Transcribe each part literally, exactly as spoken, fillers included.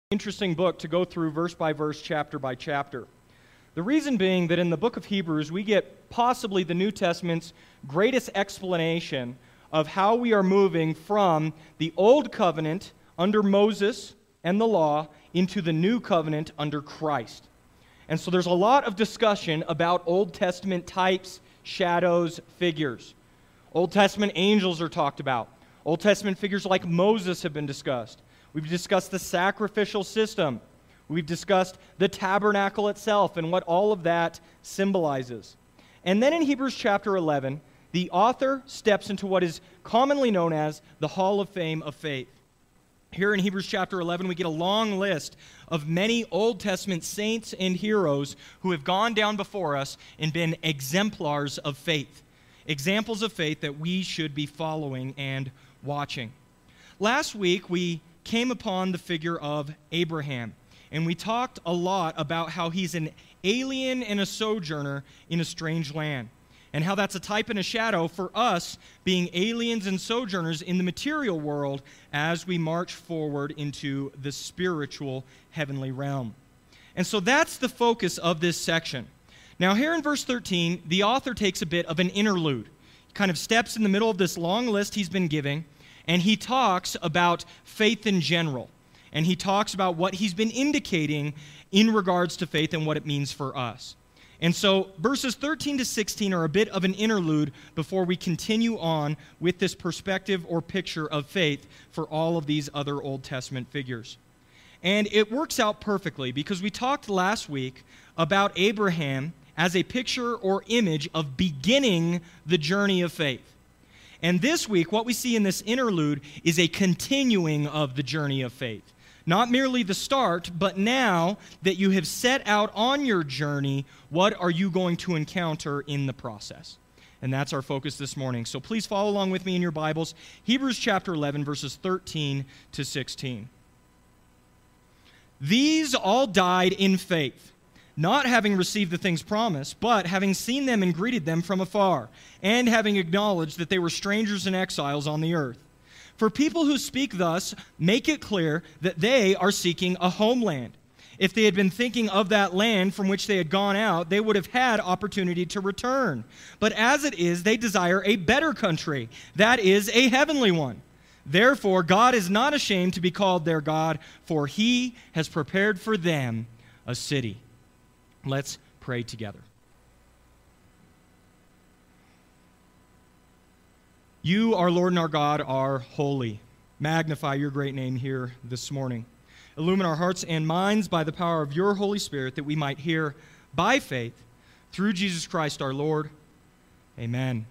Interesting book to go through verse by verse, chapter by chapter. The reason being that in the book of Hebrews, we get possibly the New Testament's greatest explanation of how we are moving from the Old Covenant under Moses and the law into the New Covenant under Christ. And so there's a lot of discussion about Old Testament types, shadows, figures. Old Testament angels are talked about. Old Testament figures like Moses have been discussed. We've discussed the sacrificial system. We've discussed the tabernacle itself and what all of that symbolizes. And then in Hebrews chapter eleven, the author steps into what is commonly known as the Hall of Fame of Faith. Here in Hebrews chapter eleven, we get a long list of many Old Testament saints and heroes who have gone down before us and been exemplars of faith, examples of faith that we should be following and watching. Last week, we came upon the figure of Abraham, and we talked a lot about how he's an alien and a sojourner in a strange land, and how that's a type and a shadow for us being aliens and sojourners in the material world as we march forward into the spiritual heavenly realm. And so that's the focus of this section. Now here in verse thirteen, the author takes a bit of an interlude. He kind of steps in the middle of this long list he's been giving, and he talks about faith in general. And he talks about what he's been indicating in regards to faith and what it means for us. And so verses thirteen to sixteen are a bit of an interlude before we continue on with this perspective or picture of faith for all of these other Old Testament figures. And it works out perfectly because we talked last week about Abraham as a picture or image of beginning the journey of faith. And this week, what we see in this interlude is a continuing of the journey of faith. Not merely the start, but now that you have set out on your journey, what are you going to encounter in the process? And that's our focus this morning. So please follow along with me in your Bibles. Hebrews chapter eleven, verses thirteen to sixteen. These all died in faith, not having received the things promised, but having seen them and greeted them from afar, and having acknowledged that they were strangers and exiles on the earth. For people who speak thus make it clear that they are seeking a homeland. If they had been thinking of that land from which they had gone out, they would have had opportunity to return. But as it is, they desire a better country, that is, a heavenly one. Therefore, God is not ashamed to be called their God, for He has prepared for them a city. Let's pray together. You, our Lord and our God, are holy. Magnify your great name here this morning. Illumine our hearts and minds by the power of your Holy Spirit that we might hear by faith through Jesus Christ our Lord. Amen.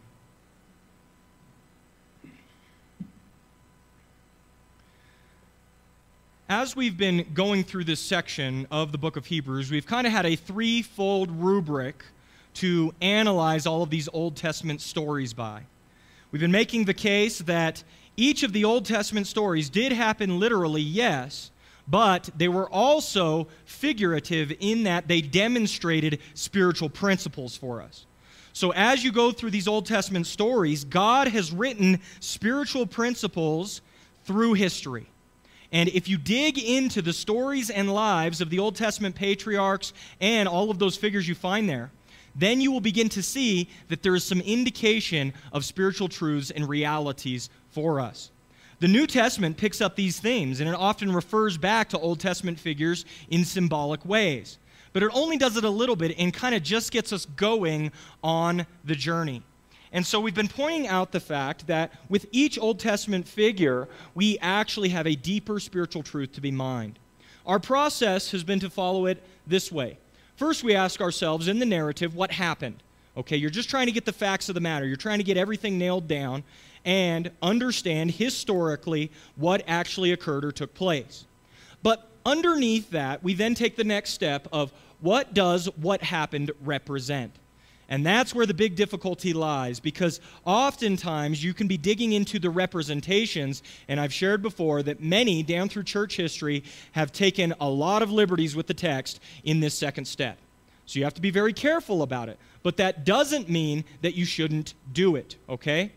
As we've been going through this section of the book of Hebrews, we've kind of had a threefold rubric to analyze all of these Old Testament stories by. We've been making the case that each of the Old Testament stories did happen literally, yes, but they were also figurative in that they demonstrated spiritual principles for us. So as you go through these Old Testament stories, God has written spiritual principles through history. And if you dig into the stories and lives of the Old Testament patriarchs and all of those figures you find there, then you will begin to see that there is some indication of spiritual truths and realities for us. The New Testament picks up these themes, and it often refers back to Old Testament figures in symbolic ways. But it only does it a little bit and kind of just gets us going on the journey. And so we've been pointing out the fact that with each Old Testament figure, we actually have a deeper spiritual truth to be mined. Our process has been to follow it this way. First, we ask ourselves in the narrative, what happened? Okay, you're just trying to get the facts of the matter. You're trying to get everything nailed down and understand historically what actually occurred or took place. But underneath that, we then take the next step of what does what happened represent? And that's where the big difficulty lies, because oftentimes you can be digging into the representations, and I've shared before that many down through church history have taken a lot of liberties with the text in this second step. So you have to be very careful about it. But that doesn't mean that you shouldn't do it, okay?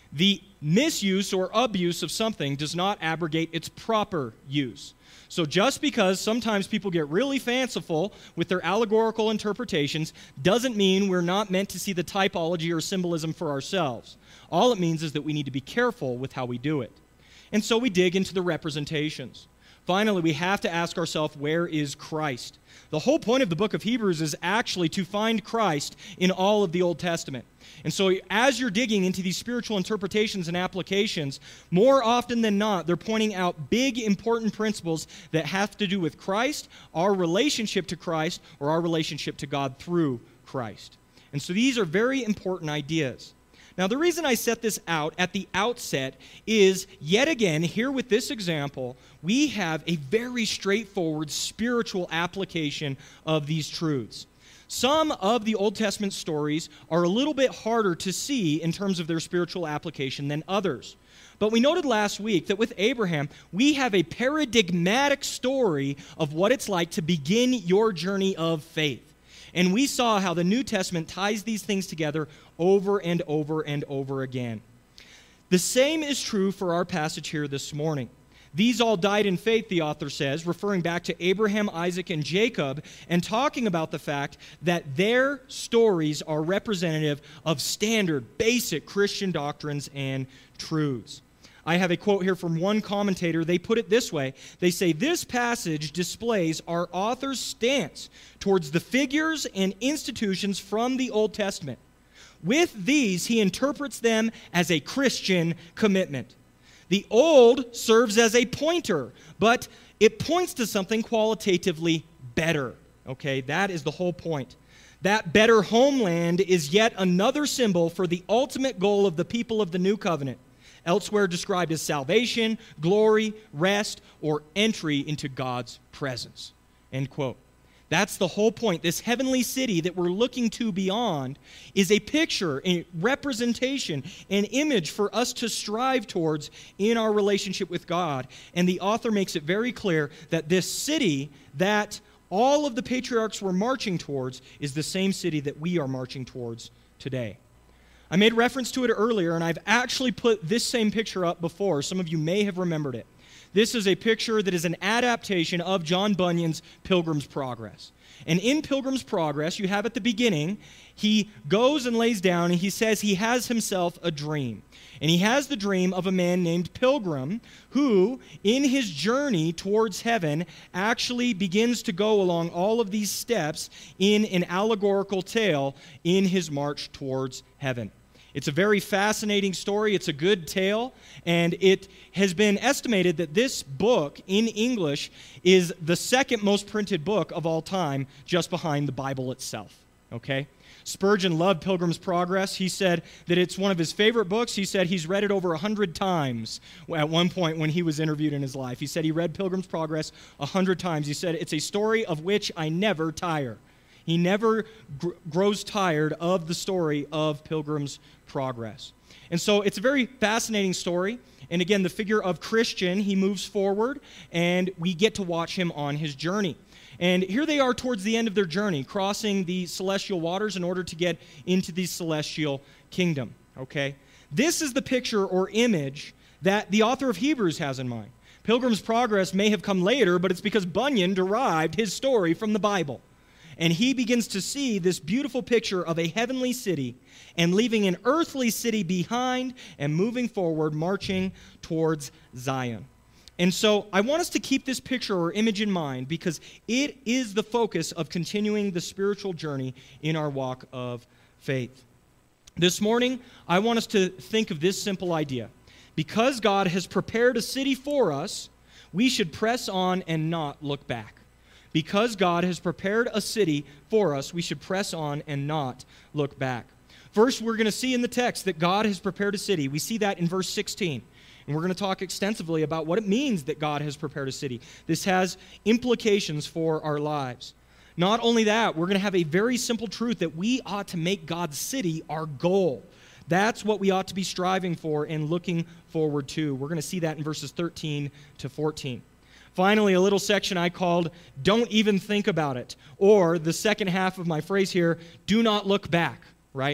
The misuse or abuse of something does not abrogate its proper use. So just because sometimes people get really fanciful with their allegorical interpretations doesn't mean we're not meant to see the typology or symbolism for ourselves. All it means is that we need to be careful with how we do it. And so we dig into the representations. Finally, we have to ask ourselves, where is Christ? The whole point of the book of Hebrews is actually to find Christ in all of the Old Testament. And so as you're digging into these spiritual interpretations and applications, more often than not, they're pointing out big, important principles that have to do with Christ, our relationship to Christ, or our relationship to God through Christ. And so these are very important ideas. Now, the reason I set this out at the outset is, yet again, here with this example, we have a very straightforward spiritual application of these truths. Some of the Old Testament stories are a little bit harder to see in terms of their spiritual application than others. But we noted last week that with Abraham, we have a paradigmatic story of what it's like to begin your journey of faith. And we saw how the New Testament ties these things together over and over and over again. The same is true for our passage here this morning. These all died in faith, the author says, referring back to Abraham, Isaac, and Jacob, and talking about the fact that their stories are representative of standard, basic Christian doctrines and truths. I have a quote here from one commentator. They put it this way. They say, "This passage displays our author's stance towards the figures and institutions from the Old Testament. With these, he interprets them as a Christian commitment. The old serves as a pointer, but it points to something qualitatively better." Okay, that is the whole point. That better homeland is yet another symbol for the ultimate goal of the people of the new covenant, elsewhere described as salvation, glory, rest, or entry into God's presence. End quote. That's the whole point. This heavenly city that we're looking to beyond is a picture, a representation, an image for us to strive towards in our relationship with God. And the author makes it very clear that this city that all of the patriarchs were marching towards is the same city that we are marching towards today. I made reference to it earlier, and I've actually put this same picture up before. Some of you may have remembered it. This is a picture that is an adaptation of John Bunyan's Pilgrim's Progress. And in Pilgrim's Progress, you have at the beginning, he goes and lays down, and he says he has himself a dream. And he has the dream of a man named Pilgrim who, in his journey towards heaven, actually begins to go along all of these steps in an allegorical tale in his march towards heaven. It's a very fascinating story. It's a good tale, and it has been estimated that this book in English is the second most printed book of all time, just behind the Bible itself. Okay? Spurgeon loved Pilgrim's Progress. He said that it's one of his favorite books. He said he's read it over a hundred times at one point when he was interviewed in his life. He said he read Pilgrim's Progress a hundred times. He said, "It's a story of which I never tire." He never gr- grows tired of the story of Pilgrim's Progress. And so it's a very fascinating story. And again, the figure of Christian, he moves forward, and we get to watch him on his journey. And here they are towards the end of their journey, crossing the celestial waters in order to get into the celestial kingdom. Okay? This is the picture or image that the author of Hebrews has in mind. Pilgrim's Progress may have come later, but it's because Bunyan derived his story from the Bible. And he begins to see this beautiful picture of a heavenly city and leaving an earthly city behind and moving forward, marching towards Zion. And so I want us to keep this picture or image in mind because it is the focus of continuing the spiritual journey in our walk of faith. This morning, I want us to think of this simple idea. Because God has prepared a city for us, we should press on and not look back. Because God has prepared a city for us, we should press on and not look back. First, we're going to see in the text that God has prepared a city. We see that in verse sixteen. And we're going to talk extensively about what it means that God has prepared a city. This has implications for our lives. Not only that, we're going to have a very simple truth that we ought to make God's city our goal. That's what we ought to be striving for and looking forward to. We're going to see that in verses thirteen to fourteen. Finally, a little section I called, "Don't Even Think About It," or the second half of my phrase here, "Do Not Look Back," right?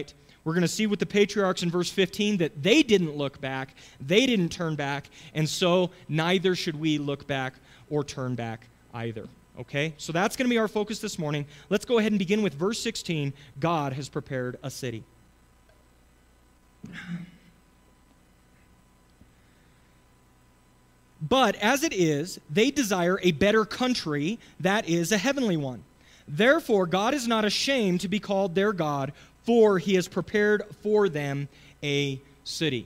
We're going to see with the patriarchs in verse fifteen that they didn't look back, they didn't turn back, and so neither should we look back or turn back either. Okay? So that's going to be our focus this morning. Let's go ahead and begin with verse sixteen. God has prepared a city. But as it is, they desire a better country, that is, a heavenly one. Therefore, God is not ashamed to be called their God, for he has prepared for them a city.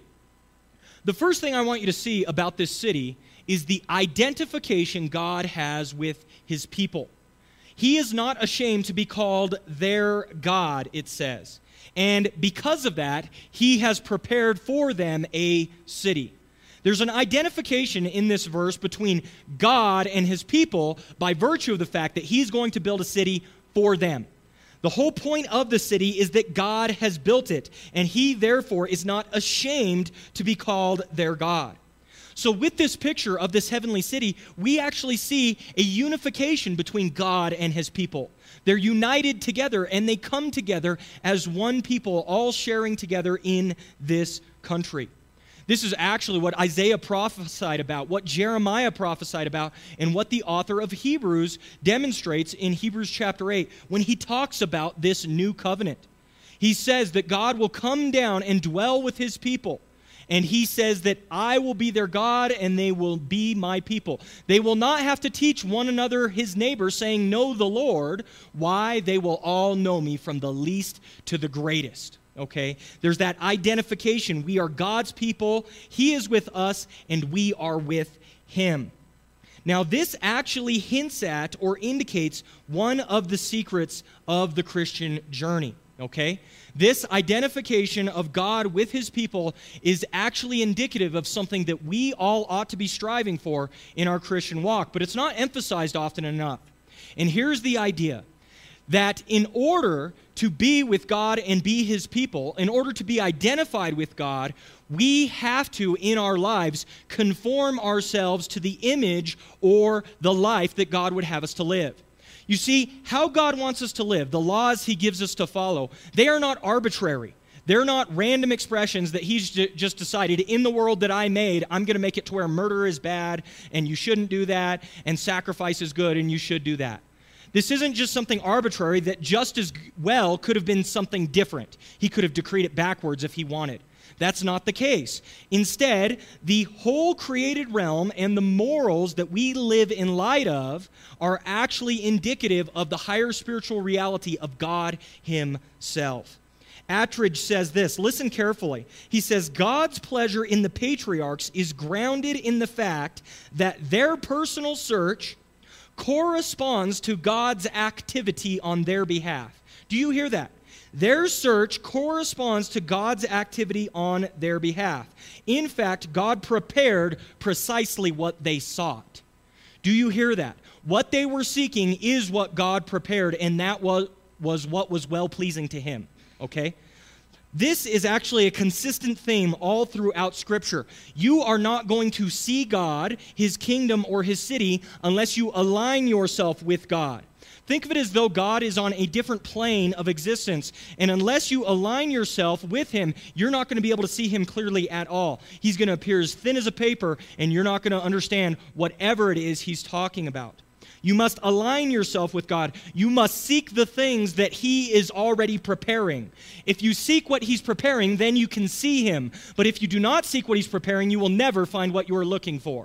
The first thing I want you to see about this city is the identification God has with his people. He is not ashamed to be called their God, it says. And because of that, he has prepared for them a city. There's an identification in this verse between God and his people by virtue of the fact that he's going to build a city for them. The whole point of the city is that God has built it, and he therefore is not ashamed to be called their God. So with this picture of this heavenly city, we actually see a unification between God and his people. They're united together, and they come together as one people, all sharing together in this country. This is actually what Isaiah prophesied about, what Jeremiah prophesied about, and what the author of Hebrews demonstrates in Hebrews chapter eight when he talks about this new covenant. He says that God will come down and dwell with his people. And he says that I will be their God and they will be my people. They will not have to teach one another, his neighbors, saying, know the Lord. Why? They will all know me from the least to the greatest. Okay? There's that identification. We are God's people. He is with us and we are with him. Now, this actually hints at or indicates one of the secrets of the Christian journey. Okay? This identification of God with his people is actually indicative of something that we all ought to be striving for in our Christian walk, but it's not emphasized often enough. And here's the idea, that in order to be with God and be his people, in order to be identified with God, we have to, in our lives, conform ourselves to the image or the life that God would have us to live. You see, how God wants us to live, the laws he gives us to follow, they are not arbitrary. They're not random expressions that he's j- just decided, in the world that I made, I'm going to make it to where murder is bad, and you shouldn't do that, and sacrifice is good, and you should do that. This isn't just something arbitrary that just as well could have been something different. He could have decreed it backwards if he wanted. That's not the case. Instead, the whole created realm and the morals that we live in light of are actually indicative of the higher spiritual reality of God himself. Attridge says this, listen carefully. He says, God's pleasure in the patriarchs is grounded in the fact that their personal search corresponds to God's activity on their behalf. Do you hear that? Their search corresponds to God's activity on their behalf. In fact, God prepared precisely what they sought. Do you hear that? What they were seeking is what God prepared, and that was, was what was well-pleasing to him. Okay? This is actually a consistent theme all throughout Scripture. You are not going to see God, his kingdom, or his city unless you align yourself with God. Think of it as though God is on a different plane of existence, and unless you align yourself with him, you're not going to be able to see him clearly at all. He's going to appear as thin as a paper, and you're not going to understand whatever it is he's talking about. You must align yourself with God. You must seek the things that he is already preparing. If you seek what he's preparing, then you can see him. But if you do not seek what he's preparing, you will never find what you are looking for.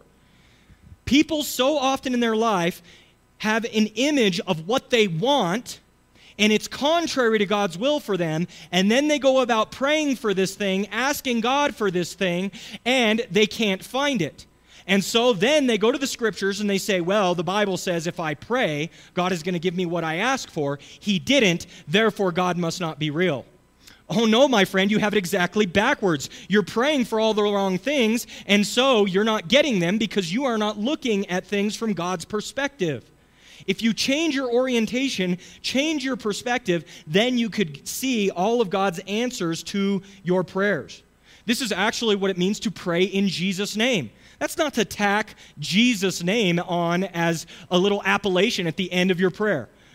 People so often in their life have an image of what they want, and it's contrary to God's will for them, and then they go about praying for this thing, asking God for this thing, and they can't find it. And so then they go to the Scriptures and they say, well, the Bible says if I pray, God is going to give me what I ask for. He didn't, therefore God must not be real. Oh no, my friend, you have it exactly backwards. You're praying for all the wrong things, and so you're not getting them because you are not looking at things from God's perspective. If you change your orientation, change your perspective, then you could see all of God's answers to your prayers. This is actually what it means to pray in Jesus' name. That's not to tack Jesus' name on as a little appellation at the end of your prayer.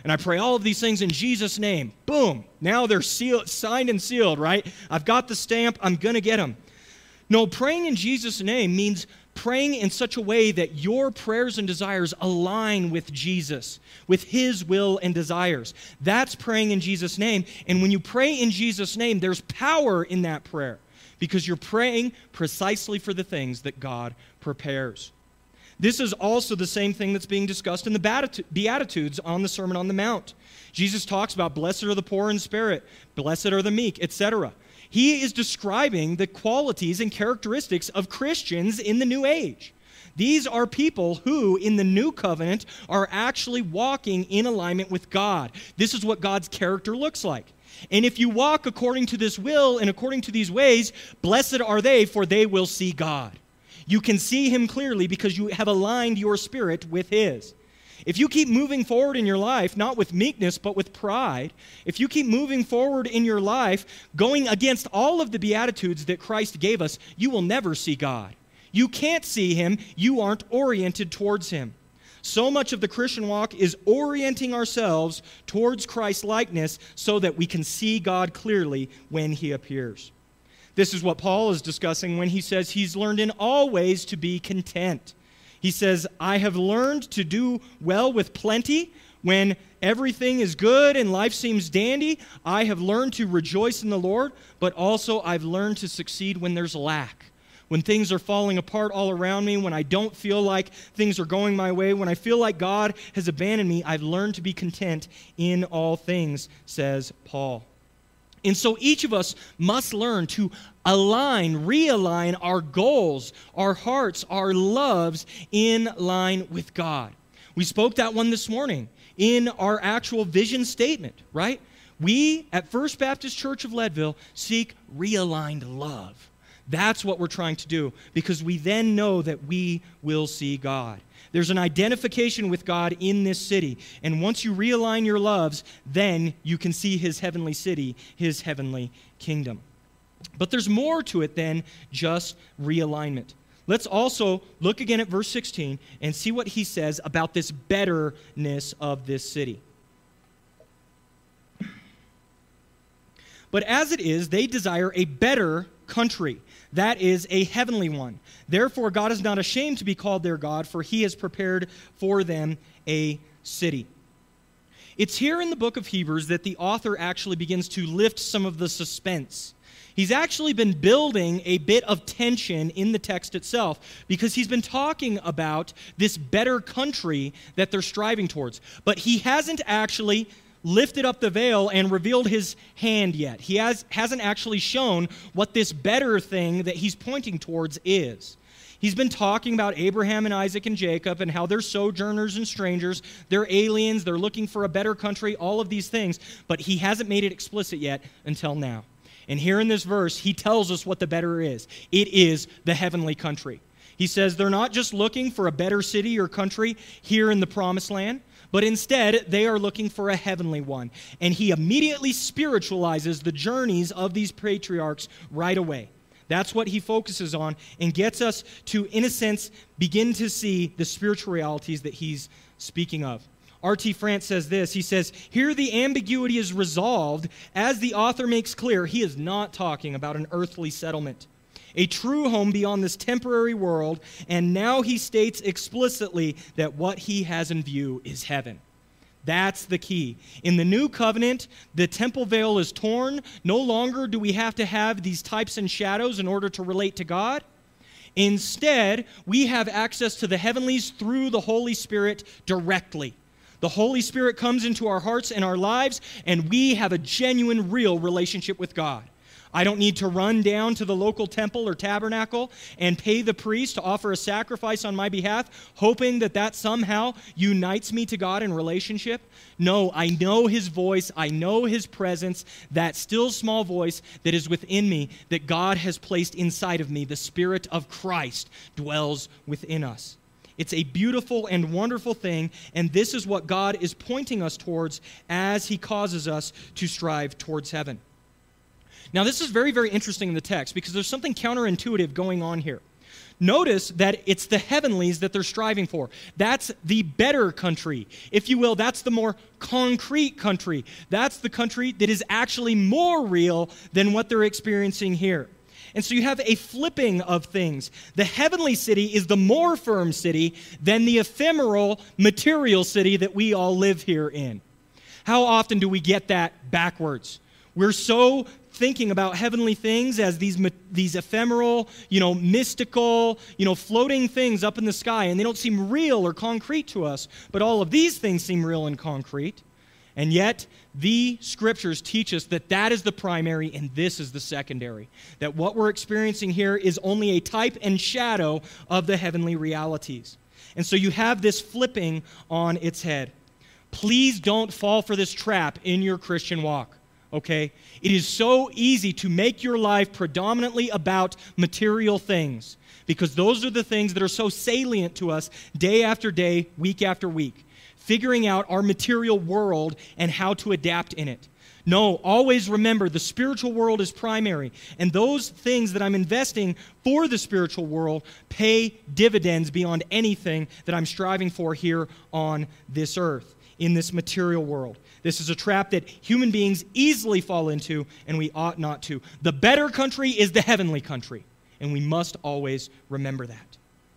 And I pray all of these things in Jesus' name. Boom. Now they're sealed, signed and sealed, right? I've got the stamp. I'm going to get them. No, praying in Jesus' name means praying in such a way that your prayers and desires align with Jesus, with His will and desires. That's praying in Jesus' name. And when you pray in Jesus' name, there's power in that prayer because you're praying precisely for the things that God prepares. This is also the same thing that's being discussed in the Beatitudes on the Sermon on the Mount. Jesus talks about blessed are the poor in spirit, blessed are the meek, et cetera. He is describing the qualities and characteristics of Christians in the new age. These are people who, in the new covenant, are actually walking in alignment with God. This is what God's character looks like. And if you walk according to this will and according to these ways, blessed are they, for they will see God. You can see Him clearly because you have aligned your spirit with His. If you keep moving forward in your life, not with meekness, but with pride, if you keep moving forward in your life, going against all of the Beatitudes that Christ gave us, you will never see God. You can't see Him. You aren't oriented towards Him. So much of the Christian walk is orienting ourselves towards Christ's likeness so that we can see God clearly when He appears. This is what Paul is discussing when he says he's learned in all ways to be content. He says, I have learned to do well with plenty. When everything is good and life seems dandy, I have learned to rejoice in the Lord, but also I've learned to succeed when there's lack. When things are falling apart all around me, when I don't feel like things are going my way, when I feel like God has abandoned me, I've learned to be content in all things, says Paul. And so each of us must learn to align, realign our goals, our hearts, our loves in line with God. We spoke that one this morning in our actual vision statement, right? We at First Baptist Church of Leadville seek realigned love. That's what we're trying to do because we then know that we will see God. There's an identification with God in this city. And once you realign your loves, then you can see His heavenly city, His heavenly kingdom. But there's more to it than just realignment. Let's also look again at verse sixteen and see what he says about this betterness of this city. But as it is, they desire a better country. That is a heavenly one. Therefore, God is not ashamed to be called their God, for He has prepared for them a city. It's here in the book of Hebrews that the author actually begins to lift some of the suspense. He's actually been building a bit of tension in the text itself because he's been talking about this better country that they're striving towards. But he hasn't actually lifted up the veil and revealed his hand yet. He has, hasn't actually shown what this better thing that he's pointing towards is. He's been talking about Abraham and Isaac and Jacob and how they're sojourners and strangers, they're aliens, they're looking for a better country, all of these things, but he hasn't made it explicit yet until now. And here in this verse, he tells us what the better is. It is the heavenly country. He says they're not just looking for a better city or country here in the promised land, but instead, they are looking for a heavenly one. And he immediately spiritualizes the journeys of these patriarchs right away. That's what he focuses on and gets us to, in a sense, begin to see the spiritual realities that he's speaking of. R T France says this. He says, here the ambiguity is resolved. As the author makes clear, he is not talking about an earthly settlement, a true home beyond this temporary world, and now he states explicitly that what he has in view is heaven. That's the key. In the new covenant, the temple veil is torn. No longer do we have to have these types and shadows in order to relate to God. Instead, we have access to the heavenlies through the Holy Spirit directly. The Holy Spirit comes into our hearts and our lives, and we have a genuine, real relationship with God. I don't need to run down to the local temple or tabernacle and pay the priest to offer a sacrifice on my behalf, hoping that that somehow unites me to God in relationship. No, I know His voice. I know His presence, that still small voice that is within me, that God has placed inside of me. The Spirit of Christ dwells within us. It's a beautiful and wonderful thing, and this is what God is pointing us towards as He causes us to strive towards heaven. Now, this is very, very interesting in the text because there's something counterintuitive going on here. notice that it's the heavenlies that they're striving for. That's the better country. If you will, that's the more concrete country. That's the country that is actually more real than what they're experiencing here. And so you have a flipping of things. The heavenly city is the more firm city than the ephemeral material city that we all live here in. How often do we get that backwards? We're so thinking about heavenly things as these these ephemeral, you know, mystical, you know, floating things up in the sky, and they don't seem real or concrete to us. But all of these things seem real and concrete. And yet, the Scriptures teach us that that is the primary and this is the secondary. That what we're experiencing here is only a type and shadow of the heavenly realities. And so you have this flipping on its head. Please don't fall for this trap in your Christian walk, okay? It is so easy to make your life predominantly about material things because those are the things that are so salient to us day after day, week after week. Figuring out our material world and how to adapt in it. No, always remember the spiritual world is primary, and those things that I'm investing for the spiritual world pay dividends beyond anything that I'm striving for here on this earth, in this material world. This is a trap that human beings easily fall into, and we ought not to. The better country is the heavenly country, and we must always remember that.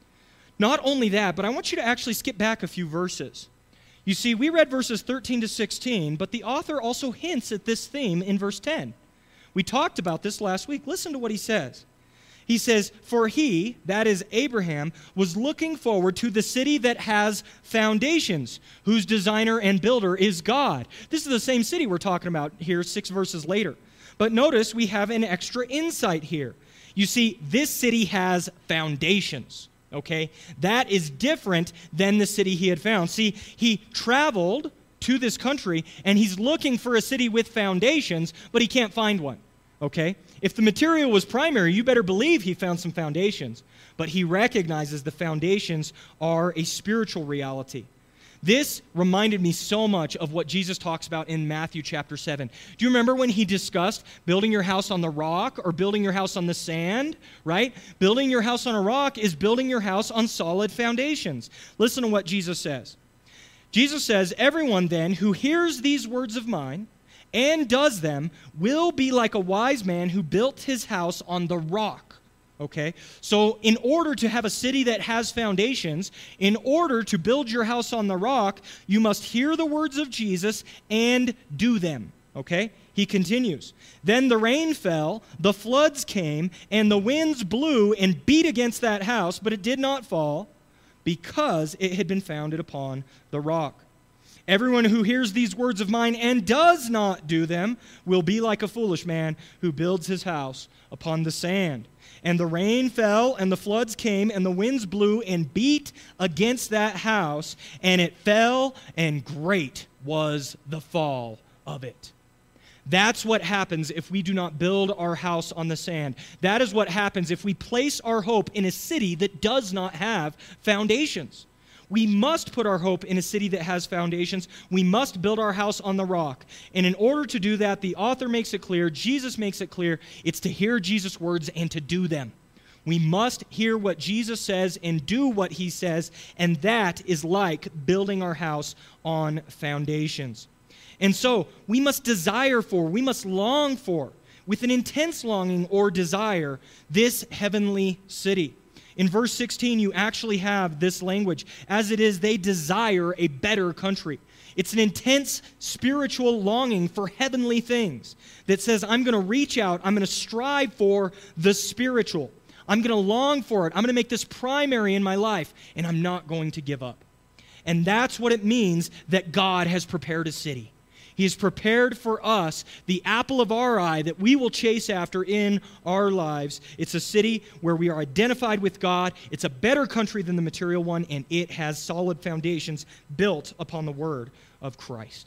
Not only that, but I want you to actually skip back a few verses. You see, we read verses thirteen to sixteen, but the author also hints at this theme in verse ten. We talked about this last week. Listen to what he says. He says, "For he," that is Abraham, "was looking forward to the city that has foundations, whose designer and builder is God." This is the same city we're talking about here six verses later. But notice we have an extra insight here. You see, this city has foundations. Okay, that is different than the city he had found. See, he traveled to this country, and he's looking for a city with foundations, but he can't find one. Okay? If the material was primary, you better believe he found some foundations. But he recognizes the foundations are a spiritual reality. This reminded me so much of what Jesus talks about in Matthew chapter seven. Do you remember when he discussed building your house on the rock or building your house on the sand, right? Building your house on a rock is building your house on solid foundations. Listen to what Jesus says. Jesus says, "Everyone then who hears these words of mine and does them will be like a wise man who built his house on the rock." Okay, so in order to have a city that has foundations, in order to build your house on the rock, you must hear the words of Jesus and do them. Okay, he continues. "Then the rain fell, the floods came, and the winds blew and beat against that house, but it did not fall because it had been founded upon the rock. Everyone who hears these words of mine and does not do them will be like a foolish man who builds his house upon the sand. And the rain fell, and the floods came, and the winds blew and beat against that house, and it fell, and great was the fall of it." That's what happens if we do not build our house on the sand. That is what happens if we place our hope in a city that does not have foundations. We must put our hope in a city that has foundations. We must build our house on the rock. And in order to do that, the author makes it clear, Jesus makes it clear, it's to hear Jesus' words and to do them. We must hear what Jesus says and do what he says, and that is like building our house on foundations. And so we must desire for, we must long for, with an intense longing or desire, this heavenly city. In verse sixteen, you actually have this language. As it is, they desire a better country. It's an intense spiritual longing for heavenly things that says, I'm going to reach out, I'm going to strive for the spiritual. I'm going to long for it. I'm going to make this primary in my life, and I'm not going to give up. And that's what it means that God has prepared a city. He has prepared for us the apple of our eye that we will chase after in our lives. It's a city where we are identified with God. It's a better country than the material one, and it has solid foundations built upon the word of Christ.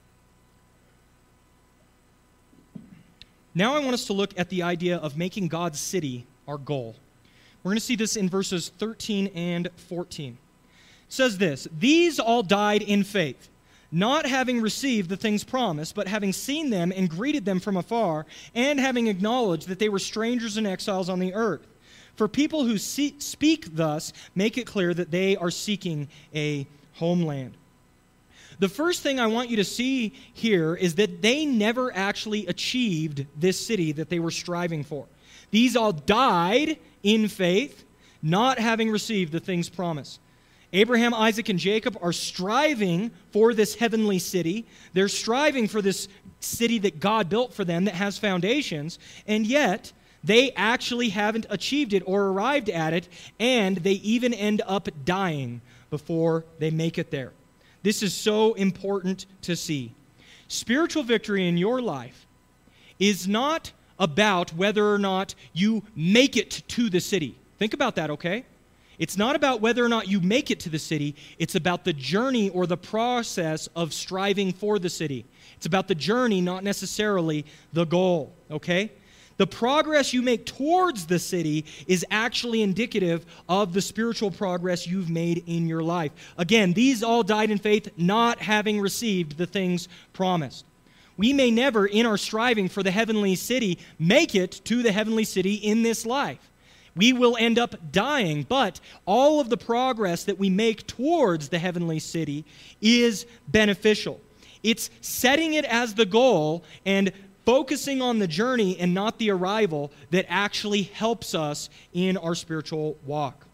Now I want us to look at the idea of making God's city our goal. We're going to see this in verses thirteen and fourteen. It says this, "These all died in faith, not having received the things promised, but having seen them and greeted them from afar, and having acknowledged that they were strangers and exiles on the earth. For people who see, speak thus make it clear that they are seeking a homeland. The first thing I want you to see here is that they never actually achieved this city that they were striving for. These all died in faith, not having received the things promised. Abraham, Isaac, and Jacob are striving for this heavenly city. They're striving for this city that God built for them that has foundations, and yet they actually haven't achieved it or arrived at it, and they even end up dying before they make it there. This is so important to see. Spiritual victory in your life is not about whether or not you make it to the city. Think about that, okay? It's not about whether or not you make it to the city. It's about the journey or the process of striving for the city. It's about the journey, not necessarily the goal, okay? The progress you make towards the city is actually indicative of the spiritual progress you've made in your life. Again, these all died in faith, not having received the things promised. We may never, in our striving for the heavenly city, make it to the heavenly city in this life. We will end up dying, but all of the progress that we make towards the heavenly city is beneficial. It's setting it as the goal and focusing on the journey and not the arrival that actually helps us in our spiritual walk.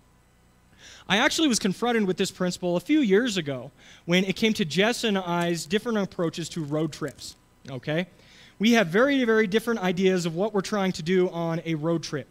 I actually was confronted with this principle a few years ago when it came to Jess and I's different approaches to road trips, okay? We have very, very different ideas of what we're trying to do on a road trip.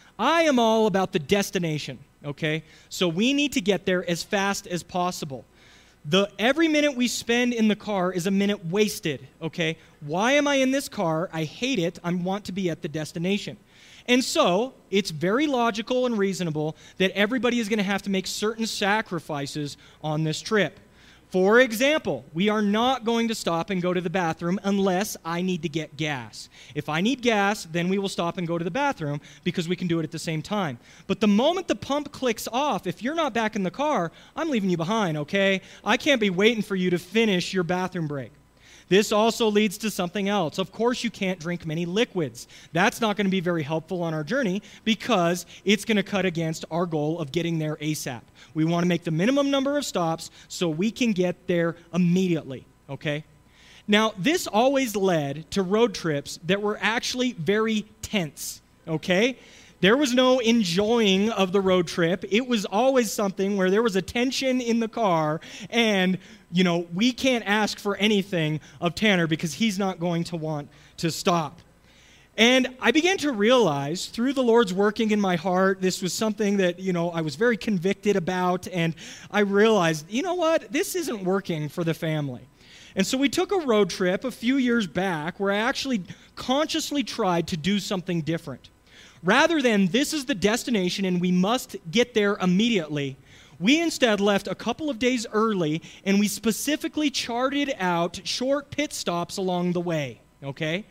I am all about the destination, okay? So we need to get there as fast as possible. The every minute we spend in the car is a minute wasted, okay? Why am I in this car? I hate it. I want to be at the destination. And so it's very logical and reasonable that everybody is going to have to make certain sacrifices on this trip. For example, we are not going to stop and go to the bathroom unless I need to get gas. If I need gas, then we will stop and go to the bathroom because we can do it at the same time. But the moment the pump clicks off, if you're not back in the car, I'm leaving you behind, okay? I can't be waiting for you to finish your bathroom break. This also leads to something else. Of course, you can't drink many liquids. That's not going to be very helpful on our journey because it's going to cut against our goal of getting there ASAP. We want to make the minimum number of stops so we can get there immediately, okay? Now, this always led to road trips that were actually very tense, okay? There was no enjoying of the road trip. It was always something where there was a tension in the car, and, you know, we can't ask for anything of Tanner because he's not going to want to stop. And I began to realize through the Lord's working in my heart, this was something that, you know, I was very convicted about, and I realized, you know what, this isn't working for the family. And so we took a road trip a few years back where I actually consciously tried to do something different. Rather than this is the destination and we must get there immediately, we instead left a couple of days early and we specifically charted out short pit stops along the way, okay?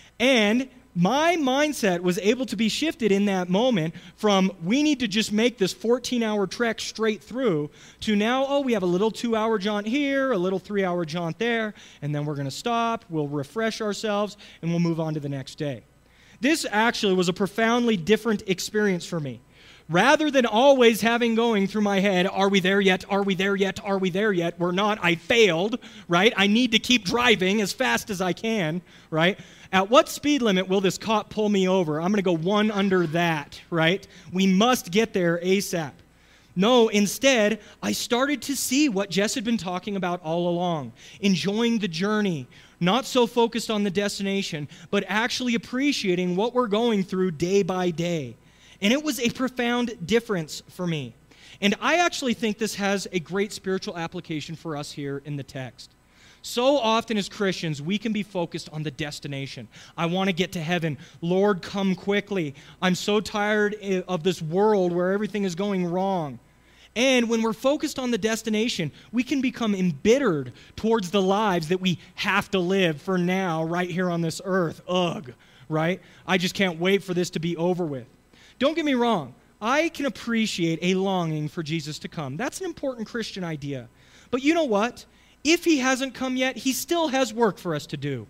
And my mindset was able to be shifted in that moment from we need to just make this fourteen-hour trek straight through to now, oh, we have a little two-hour jaunt here, a little three-hour jaunt there, and then we're going to stop, we'll refresh ourselves, and we'll move on to the next day. This actually was a profoundly different experience for me. Rather than always having going through my head, are we there yet? Are we there yet? Are we there yet? We're not. I failed, right? I need to keep driving as fast as I can, right? At what speed limit will this cop pull me over? I'm going to go one under that, right? We must get there ASAP. No, instead, I started to see what Jess had been talking about all along, enjoying the journey, not so focused on the destination, but actually appreciating what we're going through day by day. And it was a profound difference for me. And I actually think this has a great spiritual application for us here in the text. So often as Christians, we can be focused on the destination. I want to get to heaven. Lord, come quickly. I'm so tired of this world where everything is going wrong. And when we're focused on the destination, we can become embittered towards the lives that we have to live for now, right here on this earth. Ugh, right? I just can't wait for this to be over with. Don't get me wrong. I can appreciate a longing for Jesus to come. That's an important Christian idea. But you know what? If he hasn't come yet, he still has work for us to do.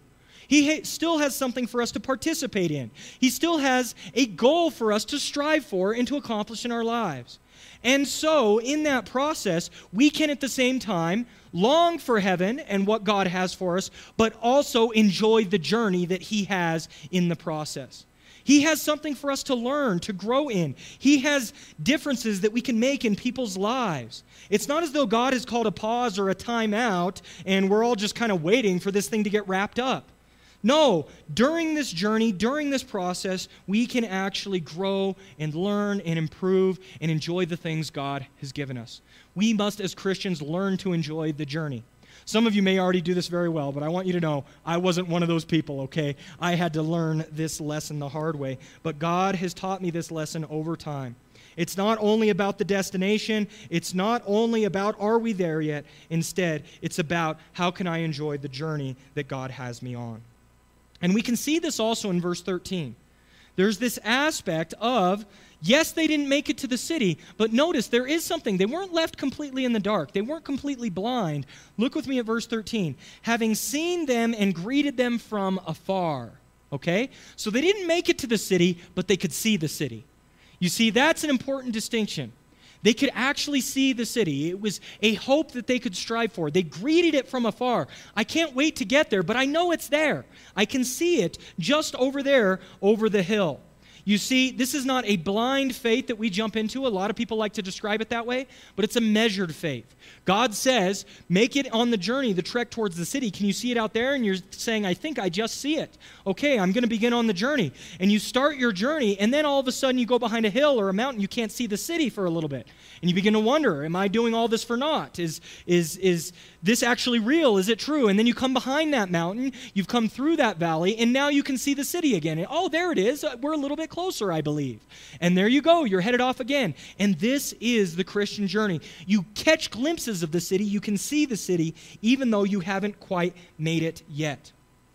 He ha- still has something for us to participate in. He still has a goal for us to strive for and to accomplish in our lives. And so, in that process, we can at the same time long for heaven and what God has for us, but also enjoy the journey that He has in the process. He has something for us to learn, to grow in. He has differences that we can make in people's lives. It's not as though God has called a pause or a time out and we're all just kind of waiting for this thing to get wrapped up. No, during this journey, during this process, we can actually grow and learn and improve and enjoy the things God has given us. We must, as Christians, learn to enjoy the journey. Some of you may already do this very well, but I want you to know I wasn't one of those people, okay? I had to learn this lesson the hard way. But God has taught me this lesson over time. It's not only about the destination. It's not only about are we there yet. Instead, it's about how can I enjoy the journey that God has me on. And we can see this also in verse thirteen. There's this aspect of, yes, they didn't make it to the city, but notice there is something. They weren't left completely in the dark. They weren't completely blind. Look with me at verse thirteen. Having seen them and greeted them from afar. Okay? So they didn't make it to the city, but they could see the city. You see, that's an important distinction. They could actually see the city. It was a hope that they could strive for. They greeted it from afar. I can't wait to get there, but I know it's there. I can see it just over there, over the hill. You see, this is not a blind faith that we jump into. A lot of people like to describe it that way, but it's a measured faith. God says, make it on the journey, the trek towards the city. Can you see it out there? And you're saying, I think I just see it. Okay, I'm going to begin on the journey. And you start your journey, and then all of a sudden you go behind a hill or a mountain. You can't see the city for a little bit. And you begin to wonder, am I doing all this for naught? Is, is, is this actually real? Is it true? And then you come behind that mountain, you've come through that valley, and now you can see the city again. And, oh, there it is. We're a little bit closer, I believe. And there you go. You're headed off again. And this is the Christian journey. You catch glimpses of the city. You can see the city, even though you haven't quite made it yet.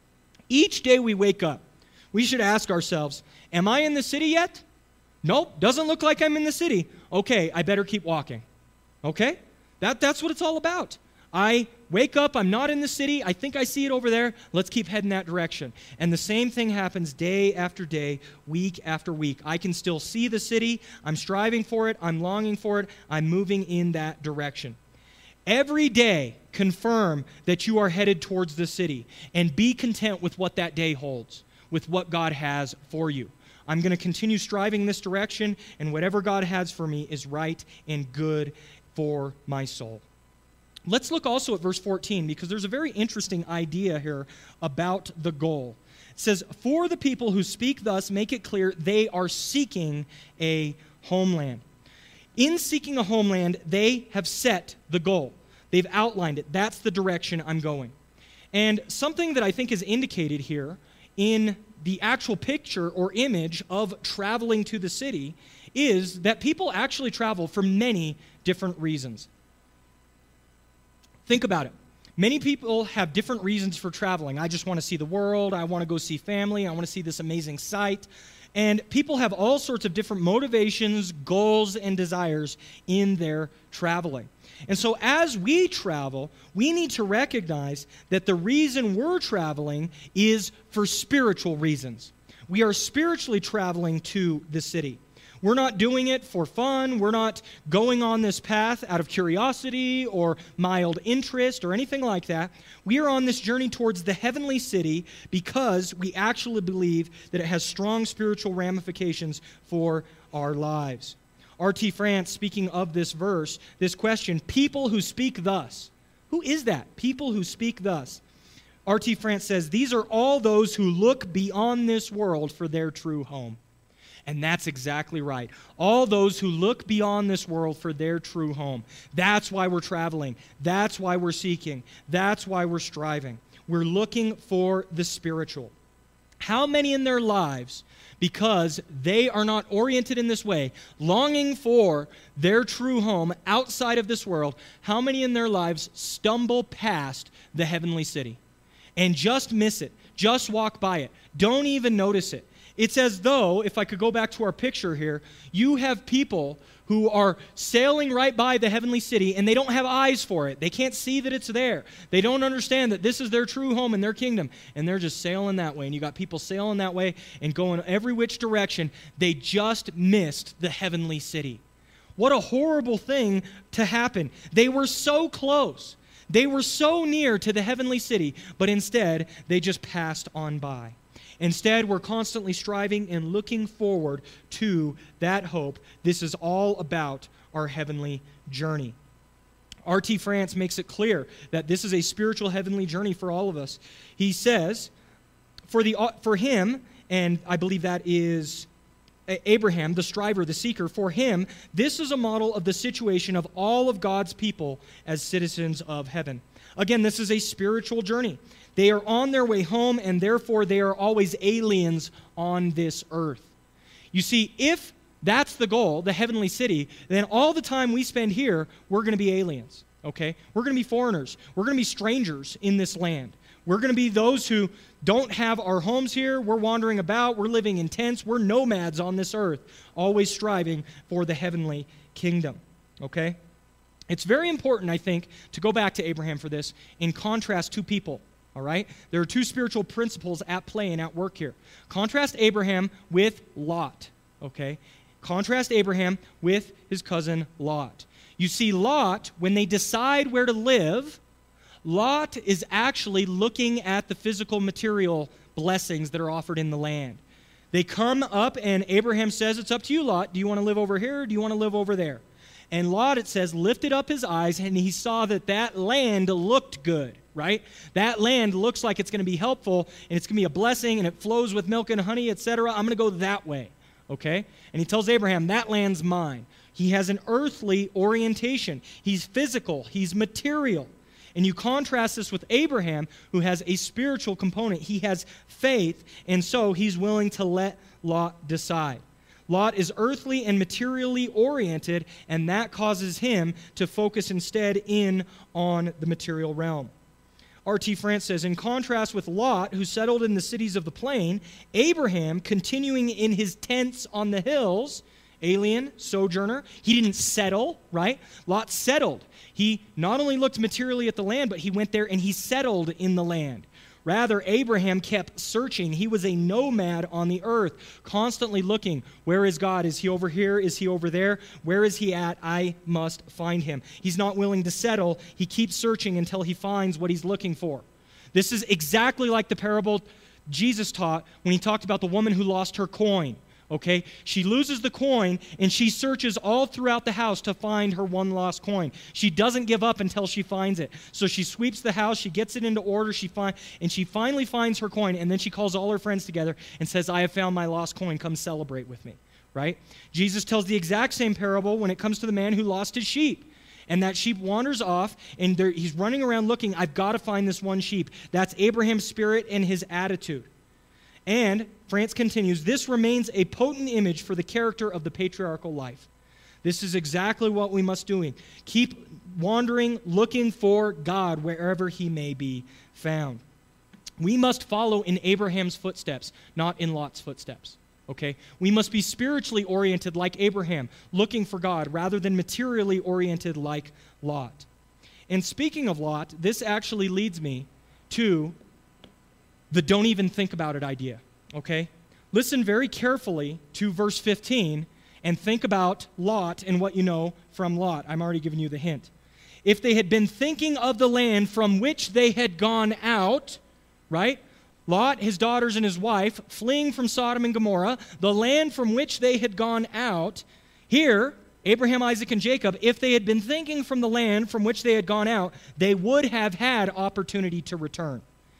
Each day we wake up, we should ask ourselves, am I in the city yet? Nope, doesn't look like I'm in the city. Okay, I better keep walking. Okay? That, that's what it's all about. I wake up, I'm not in the city, I think I see it over there, let's keep heading that direction. And the same thing happens day after day, week after week. I can still see the city, I'm striving for it, I'm longing for it, I'm moving in that direction. Every day, confirm that you are headed towards the city, and be content with what that day holds, with what God has for you. I'm going to continue striving this direction, and whatever God has for me is right and good for my soul. Let's look also at verse fourteen, because there's a very interesting idea here about the goal. It says, for the people who speak thus make it clear they are seeking a homeland. In seeking a homeland, they have set the goal. They've outlined it. That's the direction I'm going. And something that I think is indicated here in the actual picture or image of traveling to the city is that people actually travel for many different reasons. Think about it. Many people have different reasons for traveling. I just want to see the world. I want to go see family. I want to see this amazing sight. And people have all sorts of different motivations, goals, and desires in their traveling. And so as we travel, we need to recognize that the reason we're traveling is for spiritual reasons. We are spiritually traveling to the city. We're not doing it for fun. We're not going on this path out of curiosity or mild interest or anything like that. We are on this journey towards the heavenly city because we actually believe that it has strong spiritual ramifications for our lives. R T France, speaking of this verse, this question, people who speak thus. Who is that? People who speak thus. R T France says, these are all those who look beyond this world for their true home. And that's exactly right. All those who look beyond this world for their true home. That's why we're traveling. That's why we're seeking. That's why we're striving. We're looking for the spiritual. How many in their lives, because they are not oriented in this way, longing for their true home outside of this world, how many in their lives stumble past the heavenly city and just miss it, just walk by it, don't even notice it? It's as though, if I could go back to our picture here, you have people who are sailing right by the heavenly city, and they don't have eyes for it. They can't see that it's there. They don't understand that this is their true home and their kingdom, and they're just sailing that way. And you got people sailing that way and going every which direction. They just missed the heavenly city. What a horrible thing to happen. They were so close. They were so near to the heavenly city, but instead, they just passed on by. Instead, we're constantly striving and looking forward to that hope. This is all about our heavenly journey. R T France makes it clear that this is a spiritual heavenly journey for all of us. He says, for, the, for him, and I believe that is Abraham, the striver, the seeker, for him, this is a model of the situation of all of God's people as citizens of heaven. Again, this is a spiritual journey. They are on their way home, and therefore they are always aliens on this earth. You see, if that's the goal, the heavenly city, then all the time we spend here, we're going to be aliens, okay? We're going to be foreigners. We're going to be strangers in this land. We're going to be those who don't have our homes here. We're wandering about. We're living in tents. We're nomads on this earth, always striving for the heavenly kingdom, okay? It's very important, I think, to go back to Abraham for this in contrast to people. All right? There are two spiritual principles at play and at work here. Contrast Abraham with Lot, okay? Contrast Abraham with his cousin Lot. You see, Lot, when they decide where to live, Lot is actually looking at the physical material blessings that are offered in the land. They come up and Abraham says, it's up to you, Lot. Do you want to live over here or do you want to live over there? And Lot, it says, lifted up his eyes and he saw that that land looked good. Right? That land looks like it's going to be helpful, and it's going to be a blessing, and it flows with milk and honey, et cetera. I'm going to go that way, okay? And he tells Abraham, that land's mine. He has an earthly orientation. He's physical. He's material. And you contrast this with Abraham, who has a spiritual component. He has faith, and so he's willing to let Lot decide. Lot is earthly and materially oriented, and that causes him to focus instead in on the material realm. R T France says, in contrast with Lot, who settled in the cities of the plain, Abraham, continuing in his tents on the hills, alien, sojourner, he didn't settle, right? Lot settled. He not only looked materially at the land, but he went there and he settled in the land. Rather, Abraham kept searching. He was a nomad on the earth, constantly looking. Where is God? Is he over here? Is he over there? Where is he at? I must find him. He's not willing to settle. He keeps searching until he finds what he's looking for. This is exactly like the parable Jesus taught when he talked about the woman who lost her coin. Okay? She loses the coin, and she searches all throughout the house to find her one lost coin. She doesn't give up until she finds it. So she sweeps the house, she gets it into order, she find, and she finally finds her coin, and then she calls all her friends together and says, I have found my lost coin. Come celebrate with me. Right? Jesus tells the exact same parable when it comes to the man who lost his sheep. And that sheep wanders off, and there, he's running around looking, I've got to find this one sheep. That's Abraham's spirit and his attitude. And, France continues, this remains a potent image for the character of the patriarchal life. This is exactly what we must do. Keep wandering, looking for God wherever he may be found. We must follow in Abraham's footsteps, not in Lot's footsteps. Okay? We must be spiritually oriented like Abraham, looking for God, rather than materially oriented like Lot. And speaking of Lot, this actually leads me to the don't even think about it idea, okay? Listen very carefully to verse fifteen and think about Lot and what you know from Lot. I'm already giving you the hint. If they had been thinking of the land from which they had gone out, right? Lot, his daughters, and his wife, fleeing from Sodom and Gomorrah, the land from which they had gone out. Here, Abraham, Isaac, and Jacob, if they had been thinking from the land from which they had gone out, they would have had opportunity to return.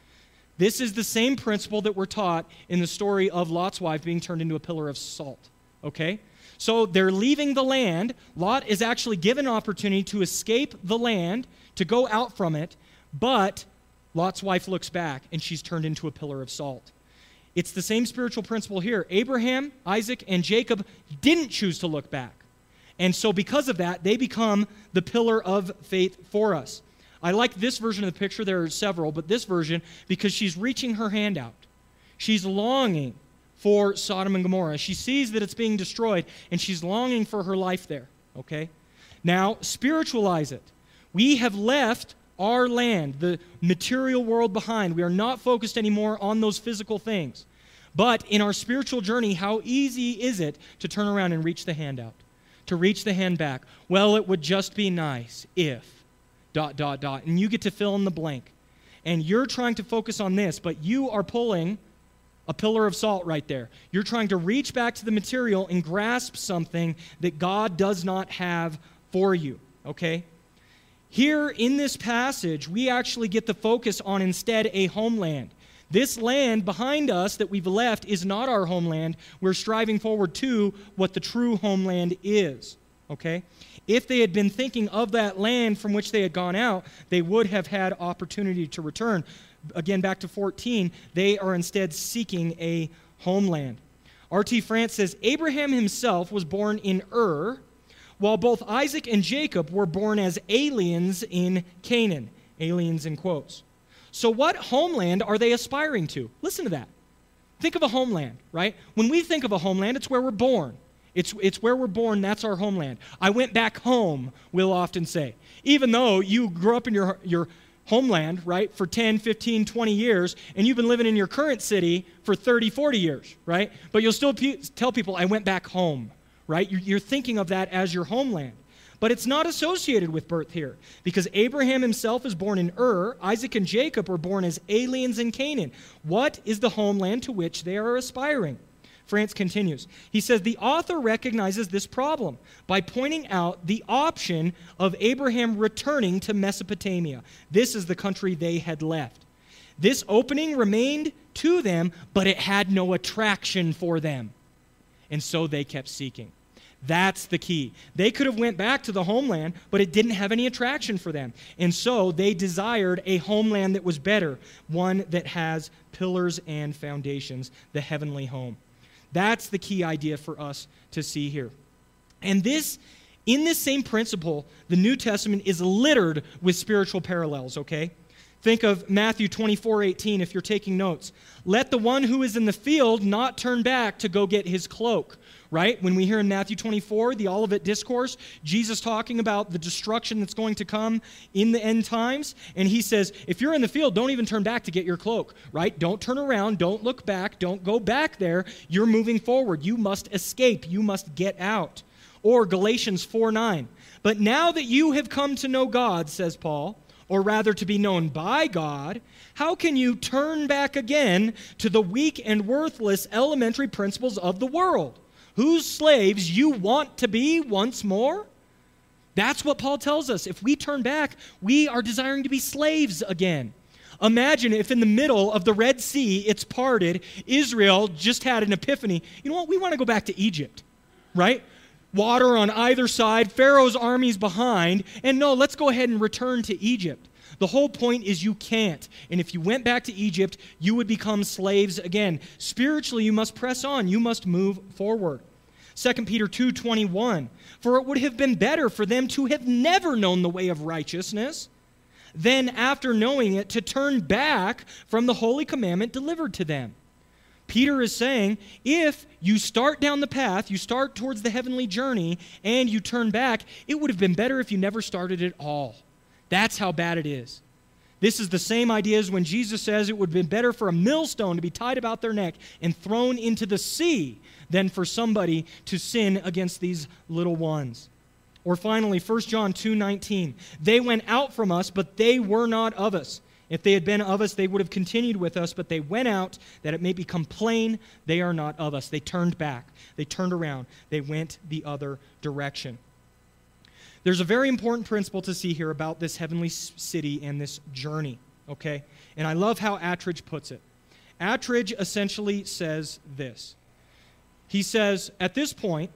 This is the same principle that we're taught in the story of Lot's wife being turned into a pillar of salt, okay? So they're leaving the land. Lot is actually given an opportunity to escape the land, to go out from it, but Lot's wife looks back, and she's turned into a pillar of salt. It's the same spiritual principle here. Abraham, Isaac, and Jacob didn't choose to look back. And so because of that, they become the pillar of faith for us. I like this version of the picture. There are several, but this version, because she's reaching her hand out. She's longing for Sodom and Gomorrah. She sees that it's being destroyed, and she's longing for her life there, okay? Now, spiritualize it. We have left our land, the material world behind. We are not focused anymore on those physical things. But in our spiritual journey, how easy is it to turn around and reach the hand out, to reach the hand back? Well, it would just be nice if, dot, dot, dot, and you get to fill in the blank. And you're trying to focus on this, but you are pulling a pillar of salt right there. You're trying to reach back to the material and grasp something that God does not have for you, okay? Here in this passage, we actually get the focus on instead a homeland. This land behind us that we've left is not our homeland. We're striving forward to what the true homeland is, okay? If they had been thinking of that land from which they had gone out, they would have had opportunity to return. Again, back to fourteen, they are instead seeking a homeland. R T France says, Abraham himself was born in Ur, while both Isaac and Jacob were born as aliens in Canaan. Aliens in quotes. So what homeland are they aspiring to? Listen to that. Think of a homeland, right? When we think of a homeland, it's where we're born. It's, it's where we're born, that's our homeland. I went back home, we'll often say. Even though you grew up in your, your homeland, right, for ten, fifteen, twenty years, and you've been living in your current city for thirty, forty years, right? But you'll still pe- tell people, I went back home, right? You're, you're thinking of that as your homeland. But it's not associated with birth here, because Abraham himself is born in Ur, Isaac and Jacob were born as aliens in Canaan. What is the homeland to which they are aspiring? France continues. He says, the author recognizes this problem by pointing out the option of Abraham returning to Mesopotamia. This is the country they had left. This opening remained to them, but it had no attraction for them. And so they kept seeking. That's the key. They could have went back to the homeland, but it didn't have any attraction for them. And so they desired a homeland that was better, one that has pillars and foundations, the heavenly home. That's the key idea for us to see here. And this, in this same principle, the New Testament is littered with spiritual parallels, okay? Think of Matthew twenty-four eighteen if you're taking notes. Let the one who is in the field not turn back to go get his cloak, right? When we hear in Matthew twenty-four, the Olivet Discourse, Jesus talking about the destruction that's going to come in the end times, and he says, if you're in the field, don't even turn back to get your cloak, right? Don't turn around, don't look back, don't go back there. You're moving forward. You must escape. You must get out. Or Galatians four nine. But now that you have come to know God, says Paul, or rather to be known by God, how can you turn back again to the weak and worthless elementary principles of the world, whose slaves you want to be once more? That's what Paul tells us. If we turn back, we are desiring to be slaves again. Imagine if in the middle of the Red Sea, it's parted, Israel just had an epiphany. You know what? We want to go back to Egypt, right? Water on either side, Pharaoh's armies behind, and no, let's go ahead and return to Egypt. The whole point is you can't. And if you went back to Egypt, you would become slaves again. Spiritually, you must press on. You must move forward. Second Peter two twenty-one, for it would have been better for them to have never known the way of righteousness than after knowing it to turn back from the holy commandment delivered to them. Peter is saying, if you start down the path, you start towards the heavenly journey, and you turn back, it would have been better if you never started at all. That's how bad it is. This is the same idea as when Jesus says it would have been better for a millstone to be tied about their neck and thrown into the sea than for somebody to sin against these little ones. Or finally, First John two nineteen, they went out from us, but they were not of us. If they had been of us, they would have continued with us, but they went out that it may become plain they are not of us. They turned back. They turned around. They went the other direction. There's a very important principle to see here about this heavenly city and this journey, okay? And I love how Attridge puts it. Attridge essentially says this. He says, at this point,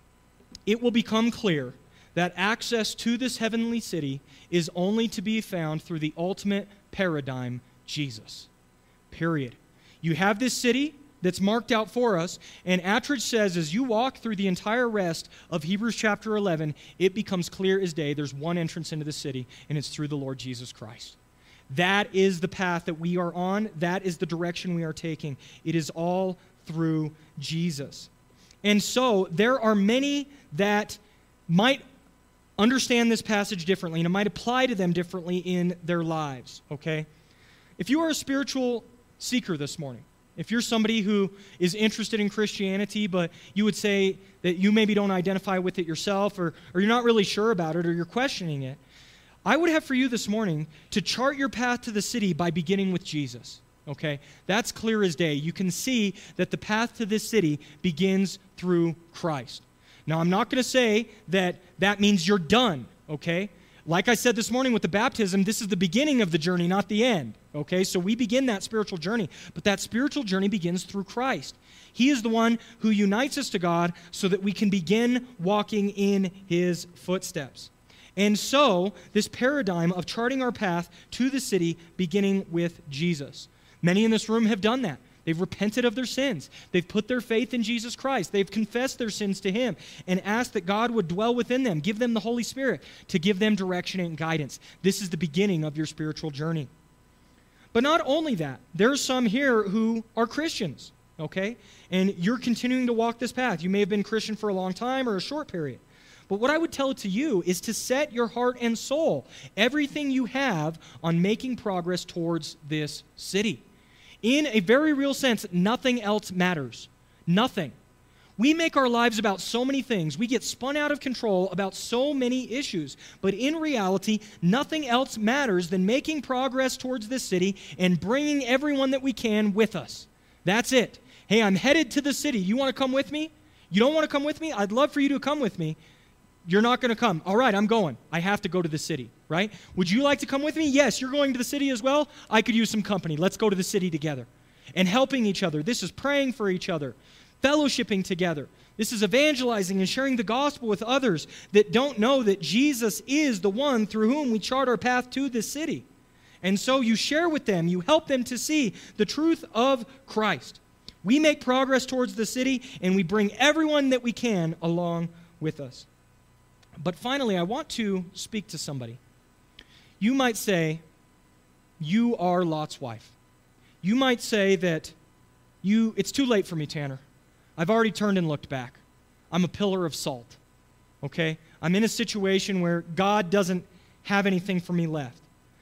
it will become clear that access to this heavenly city is only to be found through the ultimate paradigm, Jesus. Period. You have this city that's marked out for us, and Attridge says as you walk through the entire rest of Hebrews chapter eleven, it becomes clear as day there's one entrance into the city, and it's through the Lord Jesus Christ. That is the path that we are on. That is the direction we are taking. It is all through Jesus. And so there are many that might understand this passage differently, and it might apply to them differently in their lives, okay? If you are a spiritual seeker this morning, if you're somebody who is interested in Christianity, but you would say that you maybe don't identify with it yourself, or, or you're not really sure about it, or you're questioning it, I would have for you this morning to chart your path to the city by beginning with Jesus, okay? That's clear as day. You can see that the path to this city begins through Christ. Now, I'm not going to say that that means you're done, okay? Like I said this morning with the baptism, this is the beginning of the journey, not the end, okay? So we begin that spiritual journey, but that spiritual journey begins through Christ. He is the one who unites us to God so that we can begin walking in His footsteps. And so, this paradigm of charting our path to the city beginning with Jesus. Many in this room have done that. They've repented of their sins. They've put their faith in Jesus Christ. They've confessed their sins to Him and asked that God would dwell within them, give them the Holy Spirit to give them direction and guidance. This is the beginning of your spiritual journey. But not only that, there are some here who are Christians, okay? And you're continuing to walk this path. You may have been Christian for a long time or a short period. But what I would tell it to you is to set your heart and soul, everything you have, on making progress towards this city. In a very real sense, nothing else matters. Nothing. We make our lives about so many things. We get spun out of control about so many issues. But in reality, nothing else matters than making progress towards this city and bringing everyone that we can with us. That's it. Hey, I'm headed to the city. You want to come with me? You don't want to come with me? I'd love for you to come with me. You're not going to come. All right, I'm going. I have to go to the city, right? Would you like to come with me? Yes, you're going to the city as well. I could use some company. Let's go to the city together. And helping each other. This is praying for each other. Fellowshipping together. This is evangelizing and sharing the gospel with others that don't know that Jesus is the one through whom we chart our path to this city. And so you share with them. You help them to see the truth of Christ. We make progress towards the city, and we bring everyone that we can along with us. But finally, I want to speak to somebody. You might say, you are Lot's wife. You might say that you, it's too late for me, Tanner. I've already turned and looked back. I'm a pillar of salt, okay? I'm in a situation where God doesn't have anything for me left.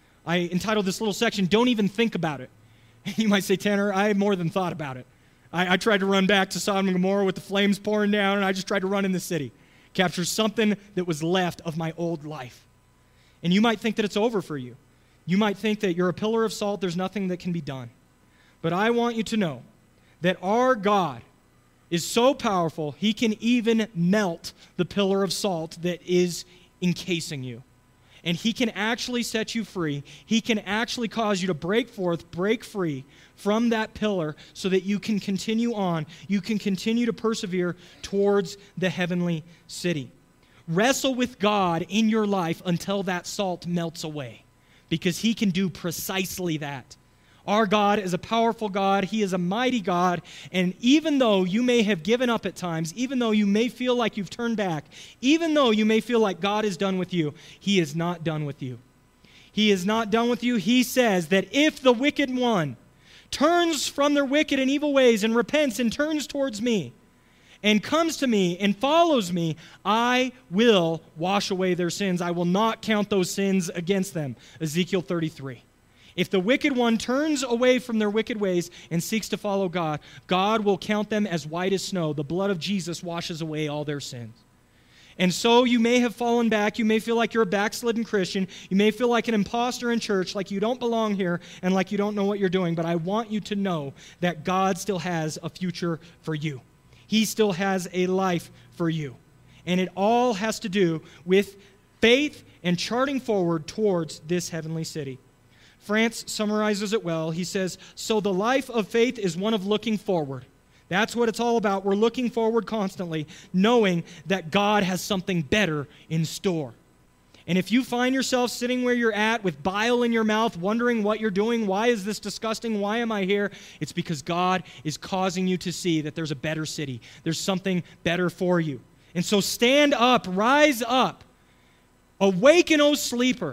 I entitled this little section, Don't Even Think About It. You might say, Tanner, I more than thought about it. I, I tried to run back to Sodom and Gomorrah with the flames pouring down, and I just tried to run in the city. Capture something that was left of my old life. And you might think that it's over for you. You might think that you're a pillar of salt, there's nothing that can be done. But I want you to know that our God is so powerful, He can even melt the pillar of salt that is encasing you. And He can actually set you free. He can actually cause you to break forth, break free from that pillar so that you can continue on. You can continue to persevere towards the heavenly city. Wrestle with God in your life until that salt melts away, because He can do precisely that. Our God is a powerful God. He is a mighty God. And even though you may have given up at times, even though you may feel like you've turned back, even though you may feel like God is done with you, He is not done with you. He is not done with you. He says that if the wicked one turns from their wicked and evil ways and repents and turns towards me and comes to me and follows me, I will wash away their sins. I will not count those sins against them. Ezekiel thirty-three. If the wicked one turns away from their wicked ways and seeks to follow God, God will count them as white as snow. The blood of Jesus washes away all their sins. And so you may have fallen back. You may feel like you're a backslidden Christian. You may feel like an imposter in church, like you don't belong here, and like you don't know what you're doing. But I want you to know that God still has a future for you. He still has a life for you. And it all has to do with faith and charting forward towards this heavenly city. France summarizes it well. He says, so the life of faith is one of looking forward. That's what it's all about. We're looking forward constantly, knowing that God has something better in store. And if you find yourself sitting where you're at with bile in your mouth, wondering what you're doing, why is this disgusting, why am I here? It's because God is causing you to see that there's a better city. There's something better for you. And so stand up, rise up, awaken, O sleeper,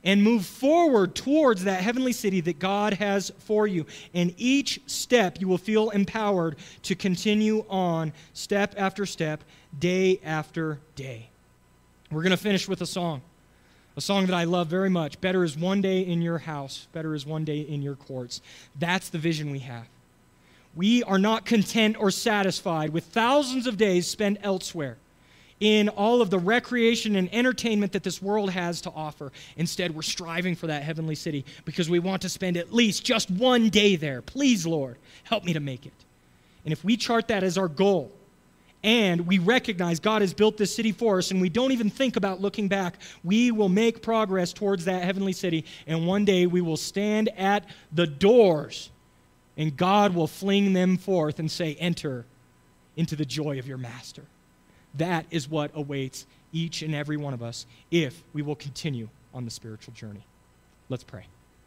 and move forward towards that heavenly city that God has for you. And each step you will feel empowered to continue on step after step, day after day. We're going to finish with a song, a song that I love very much. Better is one day in your house, better is one day in your courts. That's the vision we have. We are not content or satisfied with thousands of days spent elsewhere in all of the recreation and entertainment that this world has to offer. Instead, we're striving for that heavenly city because we want to spend at least just one day there. Please, Lord, help me to make it. And if we chart that as our goal, and we recognize God has built this city for us, and we don't even think about looking back, we will make progress towards that heavenly city, and one day we will stand at the doors, and God will fling them forth and say, enter into the joy of your master. That is what awaits each and every one of us if we will continue on the spiritual journey. Let's pray.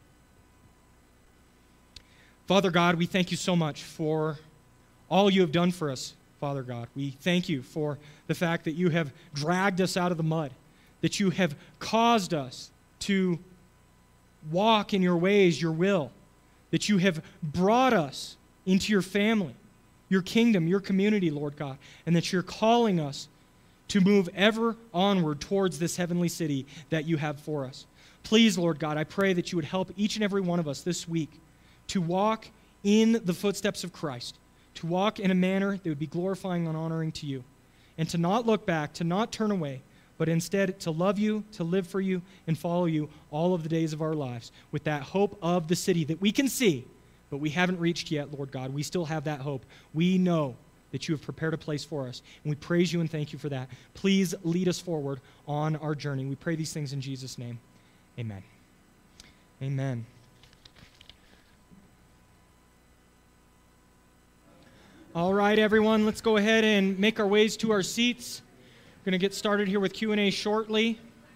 Father God, we thank you so much for all you have done for us, Father God. We thank you for the fact that you have dragged us out of the mud, that you have caused us to walk in your ways, your will, that you have brought us into your family, your kingdom, your community, Lord God, and that you're calling us to move ever onward towards this heavenly city that you have for us. Please, Lord God, I pray that you would help each and every one of us this week to walk in the footsteps of Christ, to walk in a manner that would be glorifying and honoring to you, and to not look back, to not turn away, but instead to love you, to live for you, and follow you all of the days of our lives with that hope of the city that we can see, but we haven't reached yet, Lord God. We still have that hope. We know that you have prepared a place for us, and we praise you and thank you for that. Please lead us forward on our journey. We pray these things in Jesus' name. Amen. Amen. All right, everyone, let's go ahead and make our ways to our seats. We're going to get started here with Q and A shortly.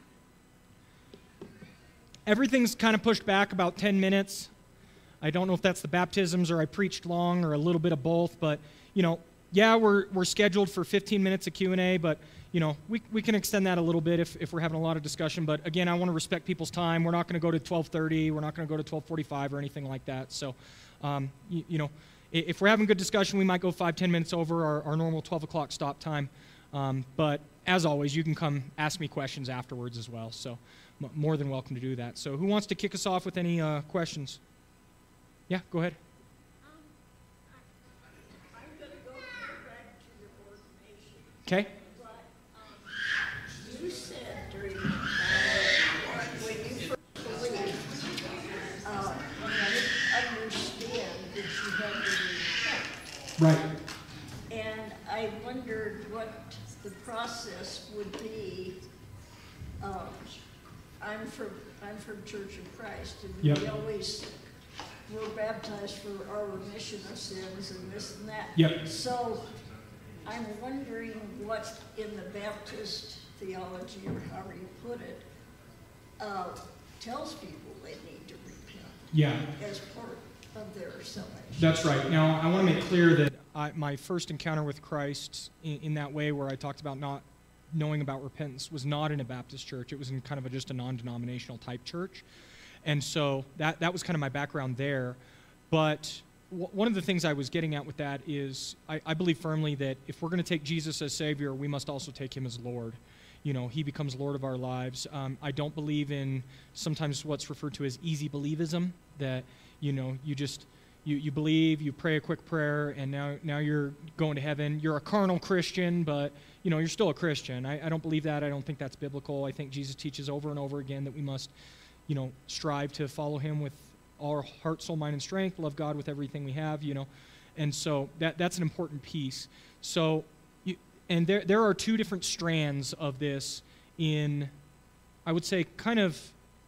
Everything's kind of pushed back about ten minutes. I don't know if that's the baptisms or I preached long or a little bit of both, but, you know, yeah, we're we're scheduled for fifteen minutes of Q and A, but, you know, we we can extend that a little bit if, if we're having a lot of discussion. But, again, I want to respect people's time. We're not going to go to twelve thirty. We're not going to go to twelve forty-five or anything like that. So, um, you, you know, if we're having good discussion, we might go five, ten minutes over our, our normal twelve o'clock stop time. Um, but, as always, you can come ask me questions afterwards as well. So, m- more than welcome to do that. So, who wants to kick us off with any uh, questions? Yeah, go ahead. Um, I, I'm going to go back to your ordination. Okay. But um, you said during uh, when you first believed, uh, and I didn't understand that you had to repent. Right. And I wondered what the process would be. Um, I'm from I'm from Church of Christ, and Yep. we always were baptized for our remission of sins and this and that. Yep. So I'm wondering what in the Baptist theology, or however you put it, uh, tells people they need to repent Yeah. as part of their salvation. That's right. Now, I want to make clear that I, my first encounter with Christ in, in that way where I talked about not knowing about repentance was not in a Baptist church. It was in kind of a, just a non-denominational type church. And so that, that was kind of my background there. But w- one of the things I was getting at with that is I, I believe firmly that if we're going to take Jesus as Savior, we must also take him as Lord. You know, he becomes Lord of our lives. Um, I don't believe in sometimes what's referred to as easy believism, that, you know, you just, you, you believe, you pray a quick prayer, and now, now you're going to heaven. You're a carnal Christian, but, you know, you're still a Christian. I, I don't believe that. I don't think that's biblical. I think Jesus teaches over and over again that we must, you know, strive to follow him with all our heart, soul, mind, and strength, love God with everything we have, you know. And so that that's an important piece. So, you, and there there are two different strands of this in, I would say, kind of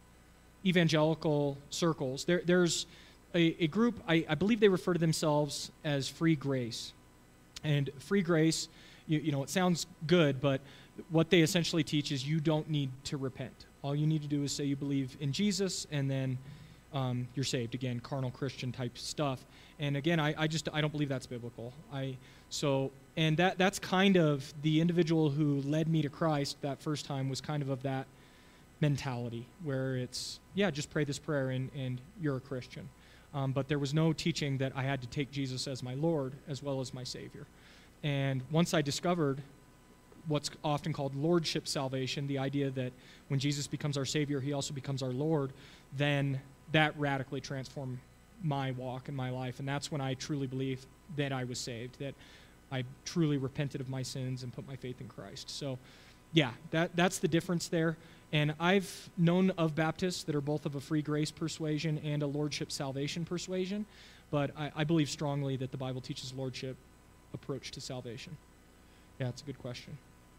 evangelical circles. There There's a, a group, I, I believe they refer to themselves as free grace. And free grace, you, you know, it sounds good, but what they essentially teach is you don't need to repent. All you need to do is say you believe in Jesus, and then um, you're saved. Again, carnal Christian type stuff. And again, I, I just I don't believe that's biblical. I so and that that's kind of the individual who led me to Christ that first time was kind of of that mentality where it's, yeah, just pray this prayer and, and you're a Christian. Um, but there was no teaching that I had to take Jesus as my Lord as well as my Savior. And once I discovered what's often called lordship salvation, the idea that when Jesus becomes our Savior, he also becomes our Lord, then that radically transformed my walk and my life. And that's when I truly believe that I was saved, that I truly repented of my sins and put my faith in Christ. So, yeah, that that's the difference there. And I've known of Baptists that are both of a free grace persuasion and a lordship salvation persuasion, but I, I believe strongly that the Bible teaches lordship approach to salvation. Yeah, it's a good question.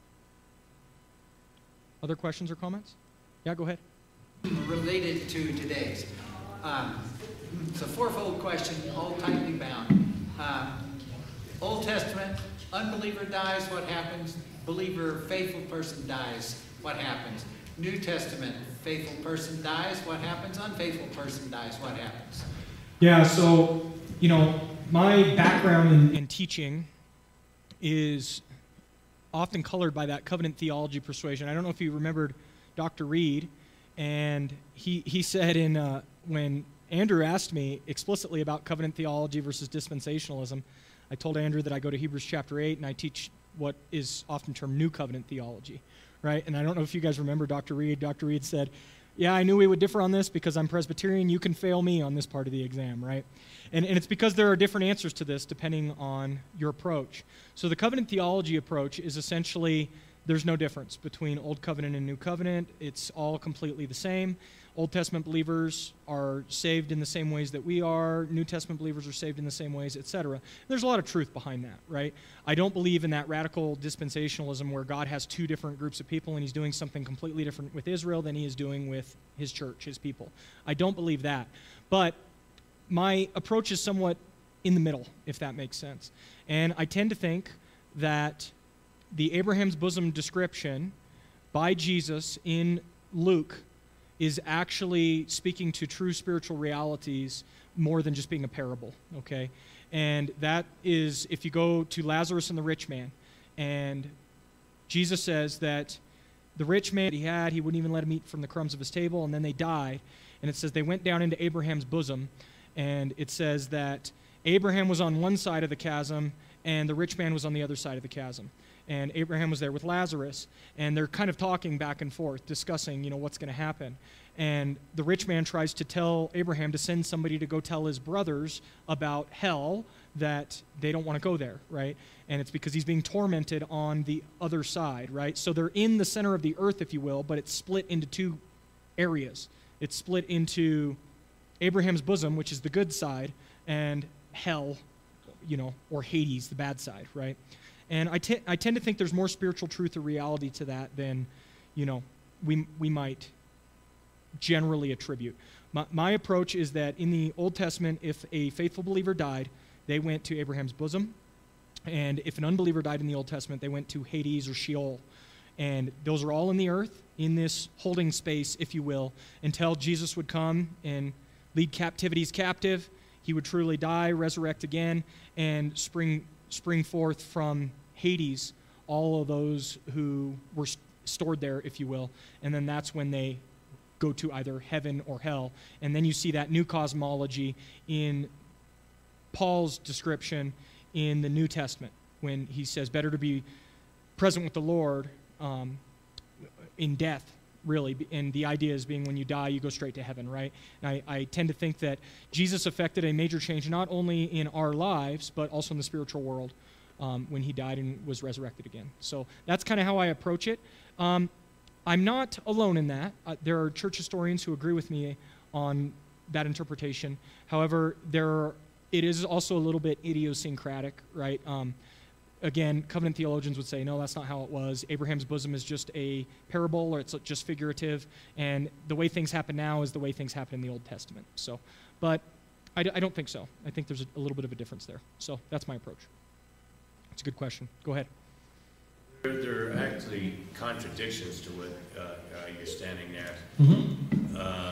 Other questions or comments? Yeah, go ahead. Related to today's. Um, it's a fourfold question, all tightly bound. Um, Old Testament, unbeliever dies, what happens? Believer, faithful person dies, what happens? New Testament, faithful person dies, what happens? Unfaithful person dies, what happens? Yeah, so, you know, my background in, in teaching is often colored by that covenant theology persuasion. I don't know if you remembered Doctor Reed, and he, he said in uh, when Andrew asked me explicitly about covenant theology versus dispensationalism, I told Andrew that I go to Hebrews chapter eight and I teach what is often termed new covenant theology, right? And I don't know if you guys remember Doctor Reed. Doctor Reed said, yeah, I knew we would differ on this because I'm Presbyterian. You can fail me on this part of the exam, right? And, and it's because there are different answers to this depending on your approach. So the covenant theology approach is essentially there's no difference between Old Covenant and New Covenant. It's all completely the same. Old Testament believers are saved in the same ways that we are. New Testament believers are saved in the same ways, et cetera. There's a lot of truth behind that, right? I don't believe in that radical dispensationalism where God has two different groups of people and he's doing something completely different with Israel than he is doing with his church, his people. I don't believe that. But my approach is somewhat in the middle, if that makes sense. And I tend to think that the Abraham's bosom description by Jesus in Luke is actually speaking to true spiritual realities more than just being a parable, okay? And that is, if you go to Lazarus and the rich man, and Jesus says that the rich man he had, he wouldn't even let him eat from the crumbs of his table, and then they died. And it says they went down into Abraham's bosom, and it says that Abraham was on one side of the chasm, and the rich man was on the other side of the chasm. And Abraham was there with Lazarus, and they're kind of talking back and forth, discussing, you know, what's going to happen. And the rich man tries to tell Abraham to send somebody to go tell his brothers about hell, that they don't want to go there, right? And it's because he's being tormented on the other side, right? So they're in the center of the earth, if you will, but it's split into two areas. It's split into Abraham's bosom, which is the good side, and hell, you know, or Hades, the bad side, right? And I, t- I tend to think there's more spiritual truth or reality to that than, you know, we we might generally attribute. My, my approach is that in the Old Testament, if a faithful believer died, they went to Abraham's bosom. And if an unbeliever died in the Old Testament, they went to Hades or Sheol. And those are all in the earth, in this holding space, if you will, until Jesus would come and lead captivities captive. He would truly die, resurrect again, and spring spring forth from Hades all of those who were st- stored there, if you will. And then that's when they go to either heaven or hell. And then you see that new cosmology in Paul's description in the New Testament when he says better to be present with the Lord um, in death, really. And the idea is being when you die, you go straight to heaven, right? And I, I tend to think that Jesus affected a major change not only in our lives, but also in the spiritual world um, when he died and was resurrected again. So that's kind of how I approach it. Um, I'm not alone in that. Uh, there are church historians who agree with me on that interpretation. However, there are, it is also a little bit idiosyncratic, right? Um, Again, covenant theologians would say, no, that's not how it was. Abraham's bosom is just a parable, or it's just figurative, and the way things happen now is the way things happen in the Old Testament. So, but I, d- I don't think so. I think there's a, a little bit of a difference there. So that's my approach. It's a good question. Go ahead. There, there are actually contradictions to what uh, uh, you're standing there. Mm-hmm. Uh,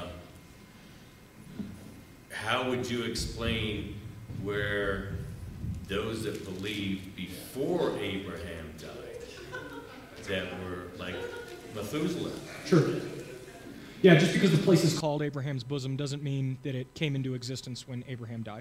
how would you explain where those that believed before Abraham died, that were like Methuselah? Sure. Yeah, just because the place is called Abraham's bosom doesn't mean that it came into existence when Abraham died.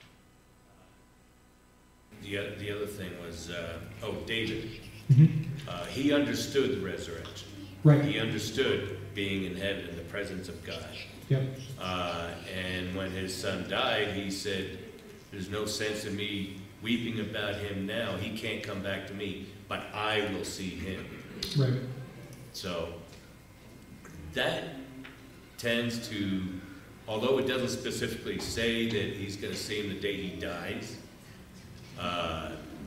The, o- the other thing was, uh, oh, David. Mm-hmm. Uh, he understood the resurrection. Right. He understood being in heaven in the presence of God. Yep. Uh, and when his son died, he said, there's no sense in me weeping about him now. He can't come back to me, but I will see him. Right. So that tends to, although it doesn't specifically say that he's going to see him the day he dies, uh,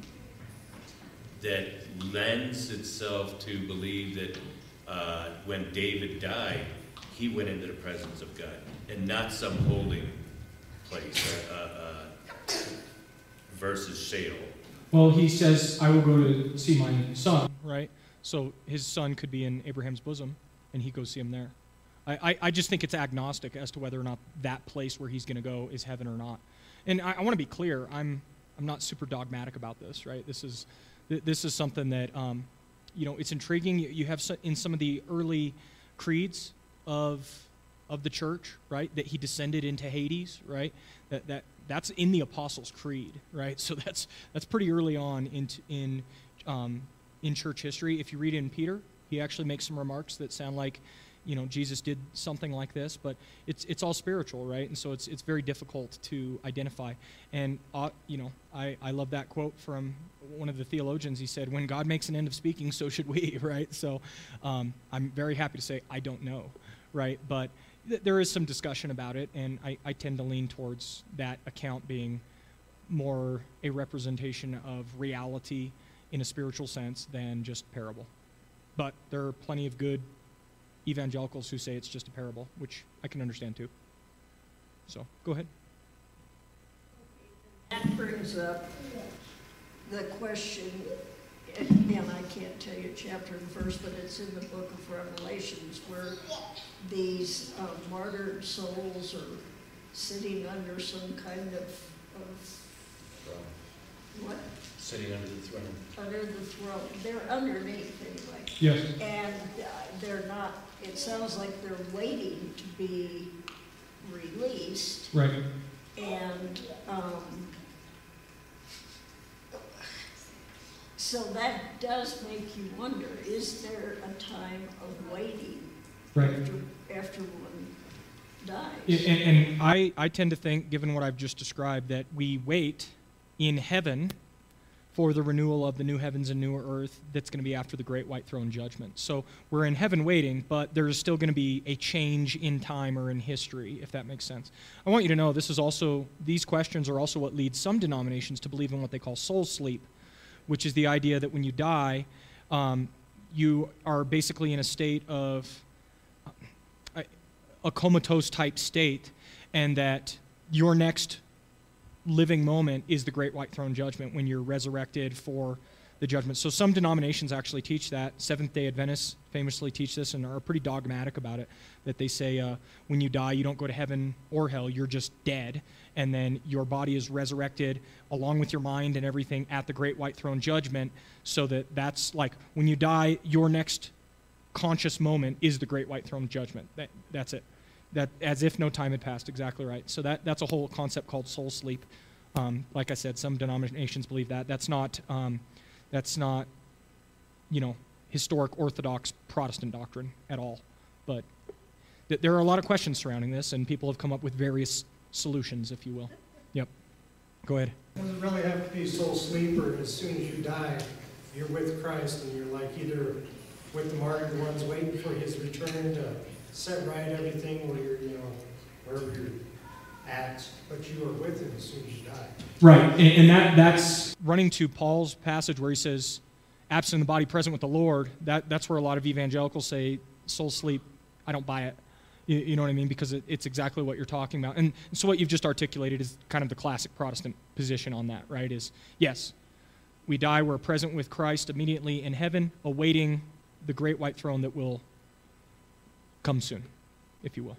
that lends itself to believe that uh, when David died, he went into the presence of God and not some holding place uh, uh, versus Sheol. Well, he says, I will go to see my son, right? So his son could be in Abraham's bosom, and he goes see him there. I, I, I just think it's agnostic as to whether or not that place where he's going to go is heaven or not. And I, I want to be clear, I'm I'm not super dogmatic about this, right? This is th- this is something that, um, you know, it's intriguing. You, you have so, in some of the early creeds of of the church, right, that he descended into Hades, right? That that that's in the Apostles' Creed, right? So that's that's pretty early on in in um, in church history. If you read in Peter, he actually makes some remarks that sound like, you know, Jesus did something like this, but it's it's all spiritual, right? And so it's it's very difficult to identify. And uh, you know, I, I love that quote from one of the theologians. He said, "When God makes an end of speaking, so should we," right? So um, I'm very happy to say I don't know, right? But th- there is some discussion about it, and I, I tend to lean towards that account being more a representation of reality in a spiritual sense than just parable. But there are plenty of good evangelicals who say it's just a parable, which I can understand too. So, go ahead. That brings up the question, and I can't tell you chapter and verse, but it's in the book of Revelations, where these uh, martyred souls are sitting under some kind of, of what? Sitting under the throne. Under the throne. They're underneath anyway. Yes. And uh, they're not, it sounds like they're waiting to be released. Right. And um, so that does make you wonder, is there a time of waiting Right. after, after one dies? And, and I, I tend to think, given what I've just described, that we wait in heaven for the renewal of the new heavens and new earth that's going to be after the great white throne judgment. So we're in heaven waiting, but there's still going to be a change in time or in history, if that makes sense. I want you to know this is also, these questions are also what leads some denominations to believe in what they call soul sleep, which is the idea that when you die, um, you are basically in a state of a, a comatose type state, and that your next living moment is the great white throne judgment when you're resurrected for the judgment. So some denominations actually teach that. Seventh-day Adventists famously teach this and are pretty dogmatic about it, that they say uh, when you die, you don't go to heaven or hell, you're just dead, and then your body is resurrected along with your mind and everything at the great white throne judgment, so that that's like when you die, your next conscious moment is the great white throne judgment. That, that's it. That, as if no time had passed, exactly right. So that, that's a whole concept called soul sleep. Um, like I said, some denominations believe that. That's not, um, that's not, you know, historic Orthodox Protestant doctrine at all. But th- there are a lot of questions surrounding this, and people have come up with various solutions, if you will. Yep. Go ahead. Does it really have to be soul sleeper? As soon as you die, you're with Christ, and you're like either with the martyred ones waiting for his return to set right everything where you're, you know, wherever you're at, but you are with him as soon as you die. Right, and, and that that's running to Paul's passage where he says, absent in the body, present with the Lord. That that's where a lot of evangelicals say soul sleep. I don't buy it. You, you know what I mean? Because it, it's exactly what you're talking about. And, and so what you've just articulated is kind of the classic Protestant position on that, right? Is yes, we die, we're present with Christ immediately in heaven, awaiting the great white throne that will come soon, if you will.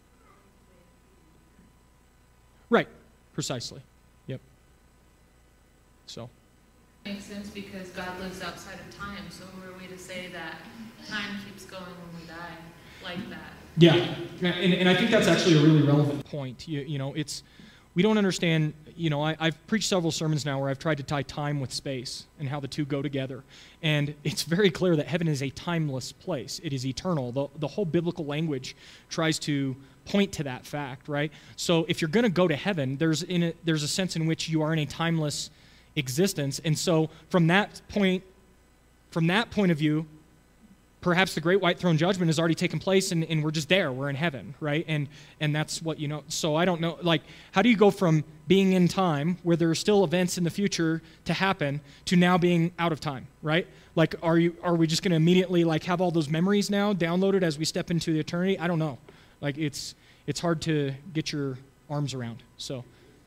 Right, precisely. Yep. So. Makes sense because God lives outside of time, so who are we to say that time keeps going when we die like that? Yeah, and, and I think that's actually a really relevant point. You, you know, it's, we don't understand, you know, I, I've preached several sermons now where I've tried to tie time with space and how the two go together. And it's very clear that heaven is a timeless place. It is eternal. The, the whole biblical language tries to point to that fact, right? So if you're going to go to heaven, there's, in a, there's a sense in which you are in a timeless existence. And so from that point, from that point of view, perhaps the great white throne judgment has already taken place, and, and we're just there. We're in heaven, right? And and that's what, you know. So I don't know, like, how do you go from being in time, where there are still events in the future to happen, to now being out of time, right? Like, are you are we just going to immediately, like, have all those memories now downloaded as we step into the eternity? I don't know. Like, it's it's hard to get your arms around. So.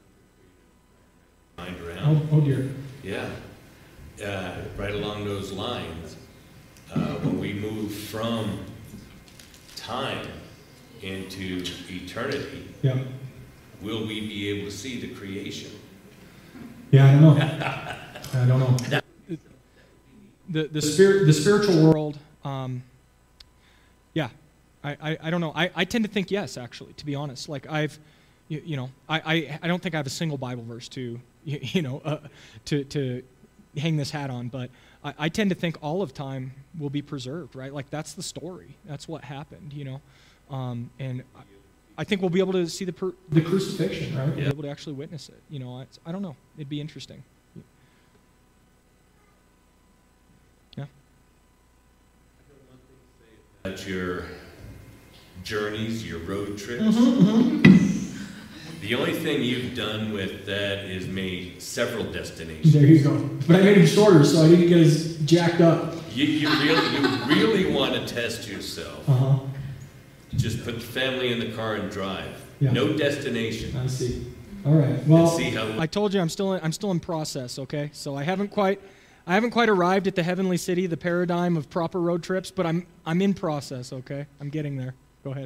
Mind around. Oh, oh dear. Yeah. Uh, right along those lines. Uh, when we move from time into eternity, Yeah. will we be able to see the creation? Yeah, I don't know. I don't know. The the spirit the spiritual world. Um, yeah, I, I, I don't know. I, I tend to think yes, actually, to be honest. Like I've, you, you know, I, I I don't think I have a single Bible verse to you, you know uh, to to hang this hat on, but I, I tend to think all of time will be preserved, right? Like that's the story. That's what happened, you know. Um, and I, I think we'll be able to see the per, the crucifixion, right? We'll Yeah. be able to actually witness it. You know, it's, I don't know. It'd be interesting. Yeah. About your journeys, your road trips. Mm-hmm, mm-hmm. The only thing you've done with that is made several destinations. There you go. But I made him shorter, so I didn't get as jacked up. You, you really, you really want to test yourself. Uh huh. Just put the family in the car and drive. Yeah. No destination. I see. All right. Well, And see how. I told you I'm still in, I'm still in process. Okay, so I haven't quite I haven't quite arrived at the heavenly city, the paradigm of proper road trips, but I'm I'm in process. Okay, I'm getting there. Go ahead.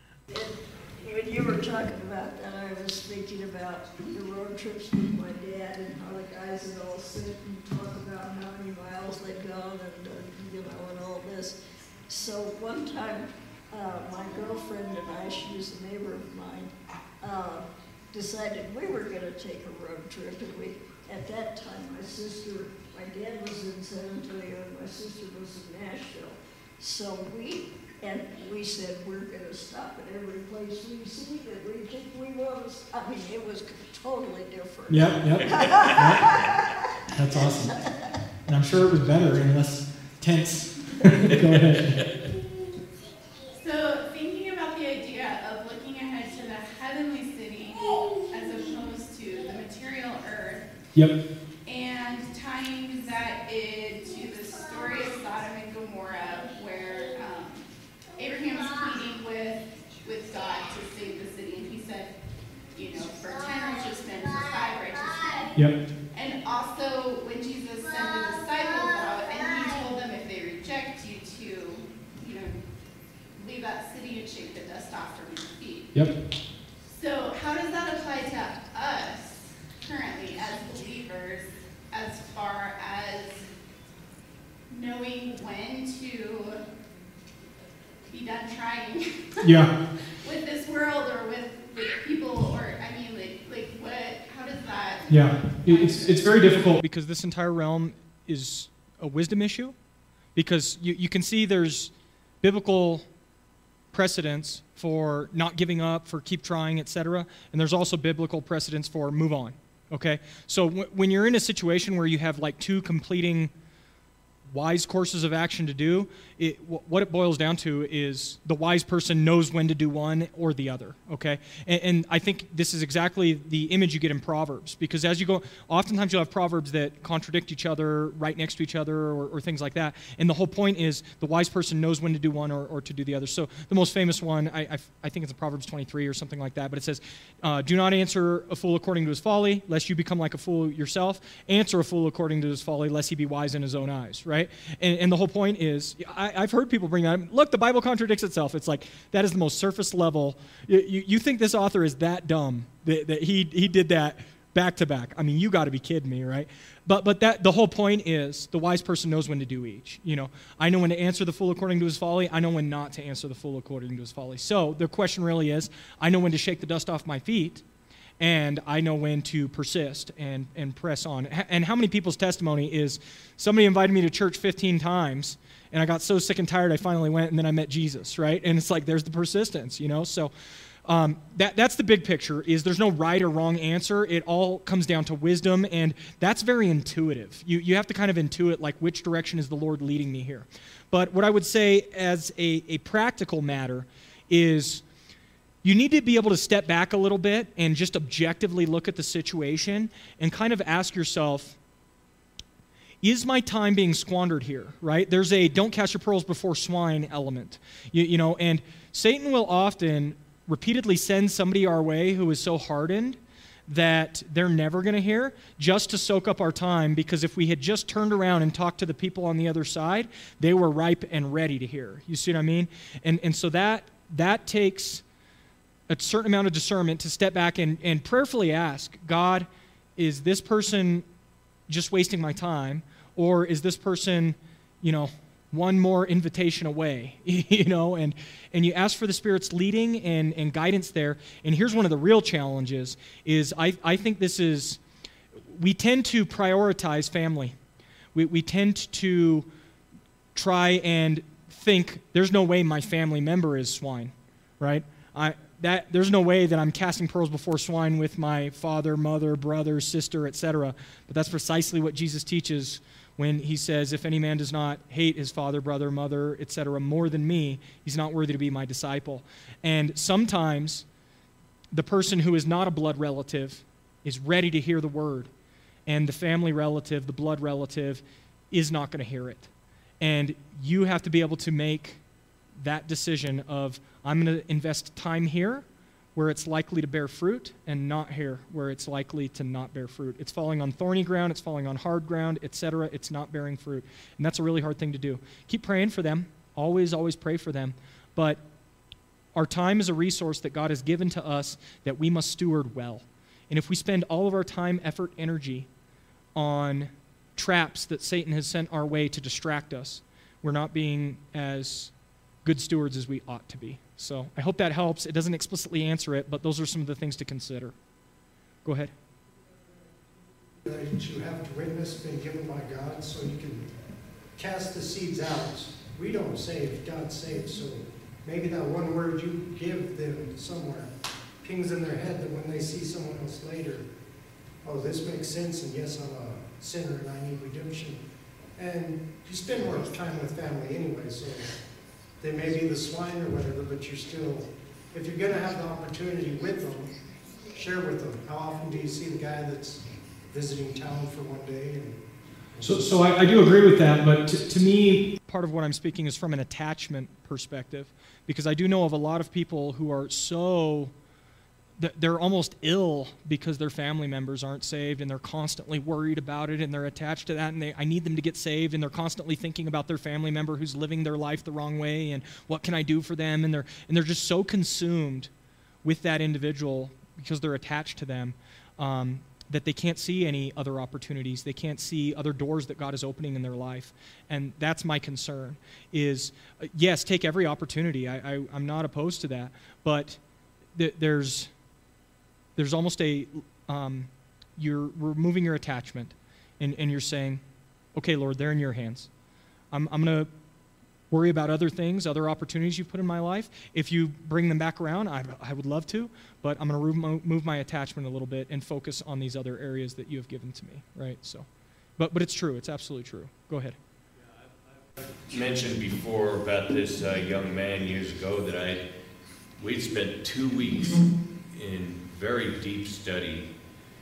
When you were talking about that, I was thinking about the road trips with my dad and how the guys would all sit and talk about how many miles they'd gone and, uh, you know, and all this. So one time, uh, my girlfriend and I, she was a neighbor of mine, uh, decided we were going to take a road trip. And we, at that time, my sister, my dad was in San Antonio and my sister was in Nashville. So we, and we said, we're going to stop at every place we see that we think we want to. I mean, it was totally different. Yep, yep. Yep. That's awesome. And I'm sure it was better and less tense. Go ahead. So, thinking about the idea of looking ahead to the heavenly city as opposed to the material earth, Yep. and tying that into the story of Sodom and Gomorrah, where um, Abraham's pleading with with God to save the city, and he said, you know, for ten righteous men, for five righteous men. Yep. And also when Jesus sent the disciples out, and he told them if they reject you to, you know, leave that city and shake the dust off from your feet. Yep. So how does that apply to us currently as believers, as far as knowing when to be done trying Yeah. with this world or with, with people, or I mean, like, like what? How does that? Yeah. It's it's very difficult because this entire realm is a wisdom issue, because you, you can see there's biblical precedents for not giving up, for keep trying, et cetera, and there's also biblical precedents for move on. Okay, so w- when you're in a situation where you have like two completing wise courses of action to do, it, w- what it boils down to is the wise person knows when to do one or the other, okay? And, and I think this is exactly the image you get in Proverbs, because as you go, oftentimes you'll have Proverbs that contradict each other, right next to each other, or, or things like that, and the whole point is the wise person knows when to do one or, or to do the other. So the most famous one, I, I, I think it's in Proverbs twenty-three or something like that, but it says, uh, do not answer a fool according to his folly, lest you become like a fool yourself. Answer a fool according to his folly, lest he be wise in his own eyes, right? And, and the whole point is, I, I've heard people bring that up. Look, the Bible contradicts itself. It's like, that is the most surface level. You, you, you think this author is that dumb that, that he, he did that back to back? I mean, you got to be kidding me, right? But but that the whole point is the wise person knows when to do each. You know, I know when to answer the fool according to his folly. I know when not to answer the fool according to his folly. So the question really is, I know when to shake the dust off my feet, and I know when to persist and, and press on. And how many people's testimony is somebody invited me to church fifteen times, and I got so sick and tired I finally went, and then I met Jesus, right? And it's like there's the persistence, you know? So um, that that's the big picture, is there's no right or wrong answer. It all comes down to wisdom, and that's very intuitive. You, you have to kind of intuit, like, which direction is the Lord leading me here? But what I would say as a, a practical matter is you need to be able to step back a little bit and just objectively look at the situation and kind of ask yourself, is my time being squandered here, right? There's a don't cast your pearls before swine element, you, you know, and Satan will often repeatedly send somebody our way who is so hardened that they're never going to hear, just to soak up our time, because if we had just turned around and talked to the people on the other side, they were ripe and ready to hear. You see what I mean? And and so that that takes a certain amount of discernment to step back and, and prayerfully ask, God, is this person just wasting my time, or is this person, you know, one more invitation away, you know, and, and you ask for the Spirit's leading and, and guidance there. And here's one of the real challenges is I, I think this is, we tend to prioritize family. We, we tend to try and think there's no way my family member is swine, right? I, that, there's no way that I'm casting pearls before swine with my father, mother, brother, sister, et cetera. But that's precisely what Jesus teaches when he says, if any man does not hate his father, brother, mother, et cetera, more than me, he's not worthy to be my disciple. And sometimes the person who is not a blood relative is ready to hear the word, and the family relative, the blood relative, is not going to hear it. And you have to be able to make that decision of, I'm going to invest time here where it's likely to bear fruit, and not here where it's likely to not bear fruit. It's falling on thorny ground, it's falling on hard ground, et cetera. It's not bearing fruit. And that's a really hard thing to do. Keep praying for them. Always, always pray for them. But our time is a resource that God has given to us that we must steward well. And if we spend all of our time, effort, energy on traps that Satan has sent our way to distract us, we're not being as good stewards as we ought to be. So I hope that helps. It doesn't explicitly answer it, but those are some of the things to consider. Go ahead. That you have to witness, been given by God, so you can cast the seeds out. We don't save, God saves. So maybe that one word you give them somewhere pings in their head that when they see someone else later, oh, this makes sense, and yes, I'm a sinner and I need redemption. And you spend more time with family anyway, so they may be the swine or whatever, but you're still, if you're going to have the opportunity with them, share with them. How often do you see the guy that's visiting town for one day? And, So, so I, I do agree with that, but to, to me, part of what I'm speaking is from an attachment perspective, because I do know of a lot of people who are so, they're almost ill because their family members aren't saved, and they're constantly worried about it, and they're attached to that, and they, I need them to get saved, and they're constantly thinking about their family member who's living their life the wrong way, and what can I do for them, and they're, and they're just so consumed with that individual because they're attached to them, um, that they can't see any other opportunities. They can't see other doors that God is opening in their life. And that's my concern is, uh, yes, take every opportunity. I, I, I'm not opposed to that. But th- there's there's almost a, um, you're removing your attachment, and, and you're saying, okay, Lord, they're in your hands. I'm, I'm going to worry about other things, other opportunities you've put in my life. If you bring them back around, I, I would love to, but I'm going to move my attachment a little bit and focus on these other areas that you have given to me, right? So, but but it's true. It's absolutely true. Go ahead. Yeah, I mentioned before about this uh, young man years ago that I, we'd spent two weeks in very deep study,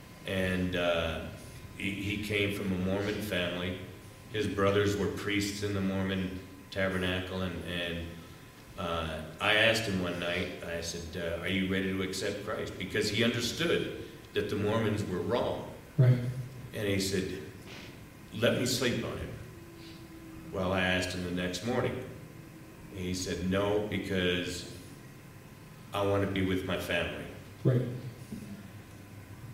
and uh, he, he came from a Mormon family. His brothers were priests in the Mormon tabernacle, and, and uh, I asked him one night, I said, uh, are you ready to accept Christ? Because he understood that the Mormons were wrong. Right. And he said, let me sleep on him. Well, I asked him the next morning. He said, no, because I want to be with my family. Right.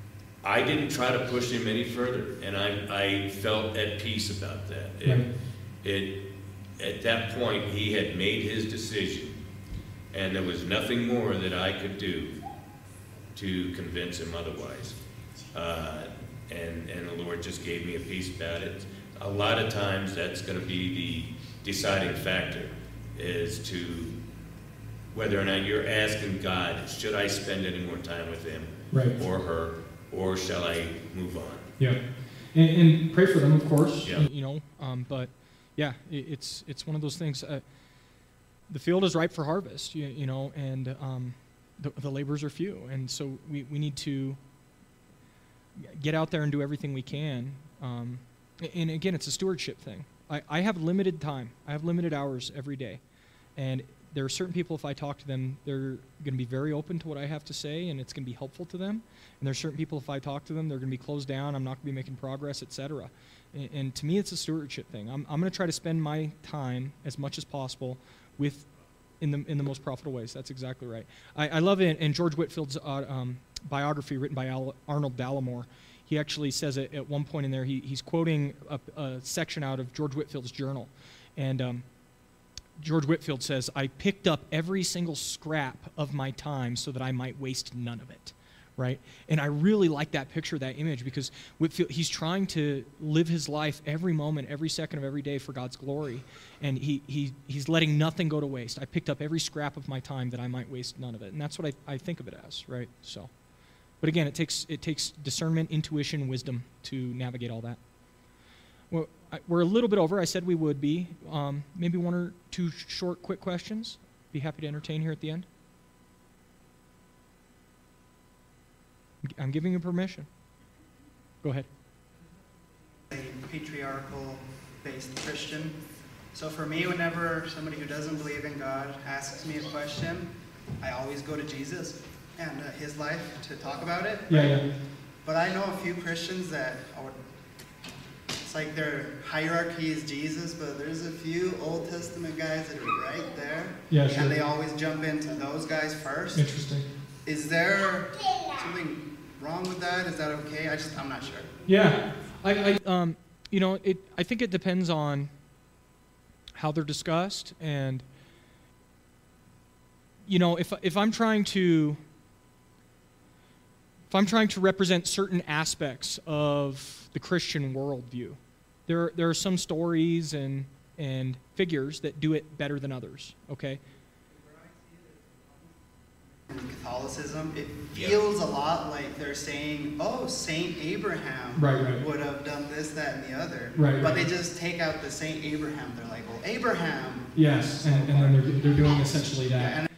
I didn't try to push him any further, and I, I felt at peace about that. It, Right. it, at that point, he had made his decision, and there was nothing more that I could do to convince him otherwise. Uh, and, and the Lord just gave me a peace about it. A lot of times, that's going to be the deciding factor, is to whether or not you're asking God, should I spend any more time with him Right. or her, or shall I move on? Yeah, and, and pray for them, of course. Yeah. You know, um, but yeah, it, it's it's one of those things. Uh, the field is ripe for harvest, you, you know, and um, the, the laborers are few, and so we, we need to get out there and do everything we can. Um, and again, it's a stewardship thing. I, I have limited time. I have limited hours every day, and there are certain people, if I talk to them, they're going to be very open to what I have to say, and it's going to be helpful to them. And there's certain people, if I talk to them, they're going to be closed down, I'm not going to be making progress, et cetera. And, and to me, it's a stewardship thing. I'm, I'm going to try to spend my time as much as possible with, in the in the most profitable ways. That's exactly right. I, I love it in George Whitfield's uh, um, biography written by Al, Arnold Dallimore. He actually says it at one point in there, he, he's quoting a, a section out of George Whitfield's journal. And um, George Whitfield says, I picked up every single scrap of my time so that I might waste none of it, right? And I really like that picture, that image, because Whitfield, he's trying to live his life every moment, every second of every day for God's glory, and he, he he's letting nothing go to waste. I picked up every scrap of my time that I might waste none of it, and that's what I, I think of it as, right? So, but again, it takes it takes discernment, intuition, wisdom to navigate all that. Well, I, we're a little bit over. I said we would be. Um, maybe one or two sh- short, quick questions. Be happy to entertain here at the end. I'm giving you permission. Go ahead. A patriarchal-based Christian. So for me, whenever somebody who doesn't believe in God asks me a question, I always go to Jesus and uh, his life to talk about it. Yeah, yeah. But I know a few Christians that I would, it's like their hierarchy is Jesus, but there's a few Old Testament guys that are right there. Yeah, sure. And they always jump into those guys first. Interesting. Is there something wrong with that? Is that okay? I just, I'm not sure. Yeah, I, I um, you know, it. I think it depends on how they're discussed, and you know, if if I'm trying to, if I'm trying to represent certain aspects of the Christian worldview, there there are some stories and and figures that do it better than others. Okay. Catholicism, it Yeah. feels a lot like they're saying, oh, Saint Abraham Right, right. would have done this, that, and the other. Right, But right. they just take out the Saint Abraham. They're like, well, Abraham. Yes, and, and then they're they're doing essentially that. And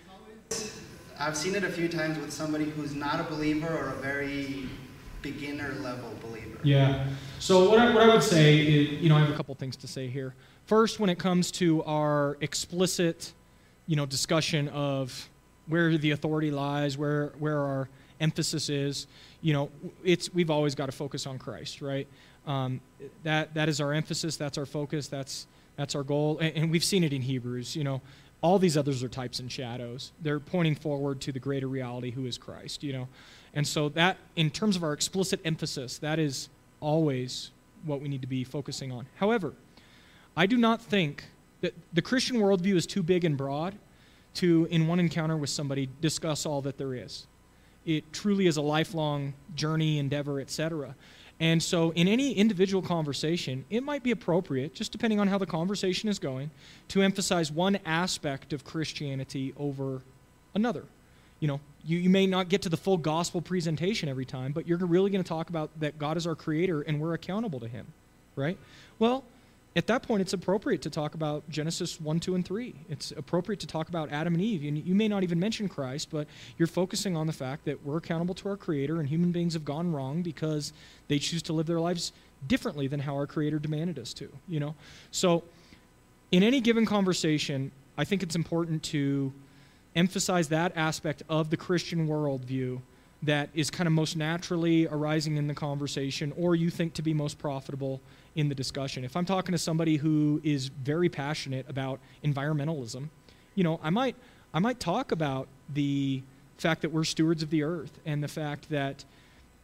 I've seen it a few times with somebody who's not a believer or a very beginner level believer. Yeah. So what I, what I would say is, you know, I have a couple things to say here. First, when it comes to our explicit, you know, discussion of where the authority lies, where where our emphasis is, you know, it's we've always got to focus on Christ, right? Um, that that is our emphasis. That's our focus. That's that's our goal, and, and we've seen it in Hebrews. You know, all these others are types and shadows. They're pointing forward to the greater reality, who is Christ. You know, and so that, in terms of our explicit emphasis, that is always what we need to be focusing on. However, I do not think that the Christian worldview is too big and broad to, in one encounter with somebody, discuss all that there is. It truly is a lifelong journey, endeavor, et cetera. And so in any individual conversation, it might be appropriate, just depending on how the conversation is going, to emphasize one aspect of Christianity over another. You know, you, you may not get to the full gospel presentation every time, but you're really going to talk about that God is our creator and we're accountable to him, right? Well, at that point, it's appropriate to talk about Genesis one, two, and three. It's appropriate to talk about Adam and Eve. And you may not even mention Christ, but you're focusing on the fact that we're accountable to our Creator, and human beings have gone wrong because they choose to live their lives differently than how our Creator demanded us to, you know? So in any given conversation, I think it's important to emphasize that aspect of the Christian worldview that is kind of most naturally arising in the conversation, or you think to be most profitable in the discussion. If I'm talking to somebody who is very passionate about environmentalism, you know, I might I might talk about the fact that we're stewards of the earth and the fact that,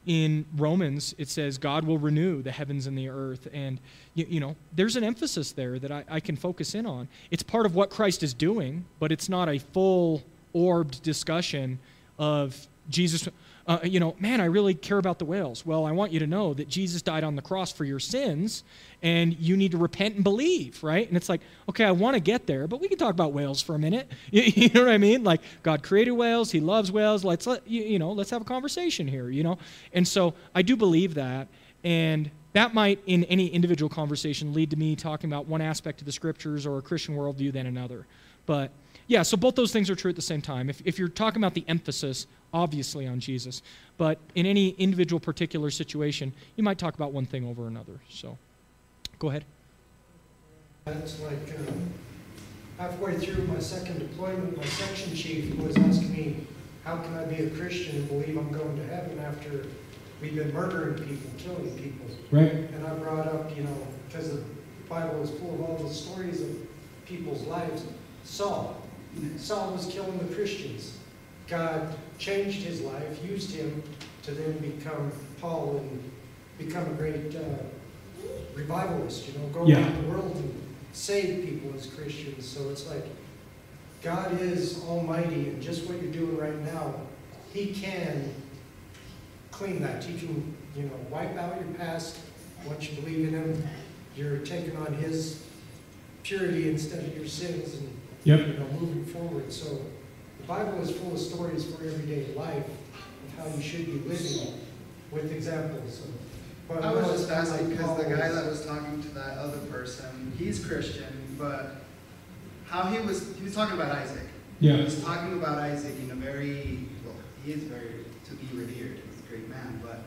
in Romans, it says God will renew the heavens and the earth. And, you, you know, there's an emphasis there that I, I can focus in on. It's part of what Christ is doing, but it's not a full-orbed discussion of Jesus. Uh, you know, man, I really care about the whales. Well, I want you to know that Jesus died on the cross for your sins, and you need to repent and believe, right? And it's like, okay, I want to get there, but we can talk about whales for a minute. You, you know what I mean? Like, God created whales. He loves whales. Let's, let, you, you know, let's have a conversation here, you know? And so I do believe that, and that might, in any individual conversation, lead to me talking about one aspect of the Scriptures or a Christian worldview than another. But yeah, so both those things are true at the same time. If, if you're talking about the emphasis, obviously on Jesus, but in any individual particular situation, you might talk about one thing over another. So, go ahead. That's like uh, halfway through my second deployment, my section chief was asking me, how can I be a Christian and believe I'm going to heaven after we've been murdering people, killing people? Right. And I brought up, you know, because the Bible is full of all the stories of people's lives. Saul. Saul was killing the Christians. God changed his life, used him to then become Paul and become a great uh, revivalist, you know, go Yeah. around the world and save people as Christians. So it's like, God is almighty, and just what you're doing right now, he can clean that. He can, you know, wipe out your past. Once you believe in him, you're taking on his purity instead of your sins, and Yep. you know, moving forward. So the Bible is full of stories for everyday life of how you should be living, with examples. So, but I was no, just it's not asking like because the Paul guy was- that was talking to that other person, he's Christian, but how he was, he was talking about Isaac. Yeah. He was talking about Isaac in a very, well, he is very to be revered. He's a great man, but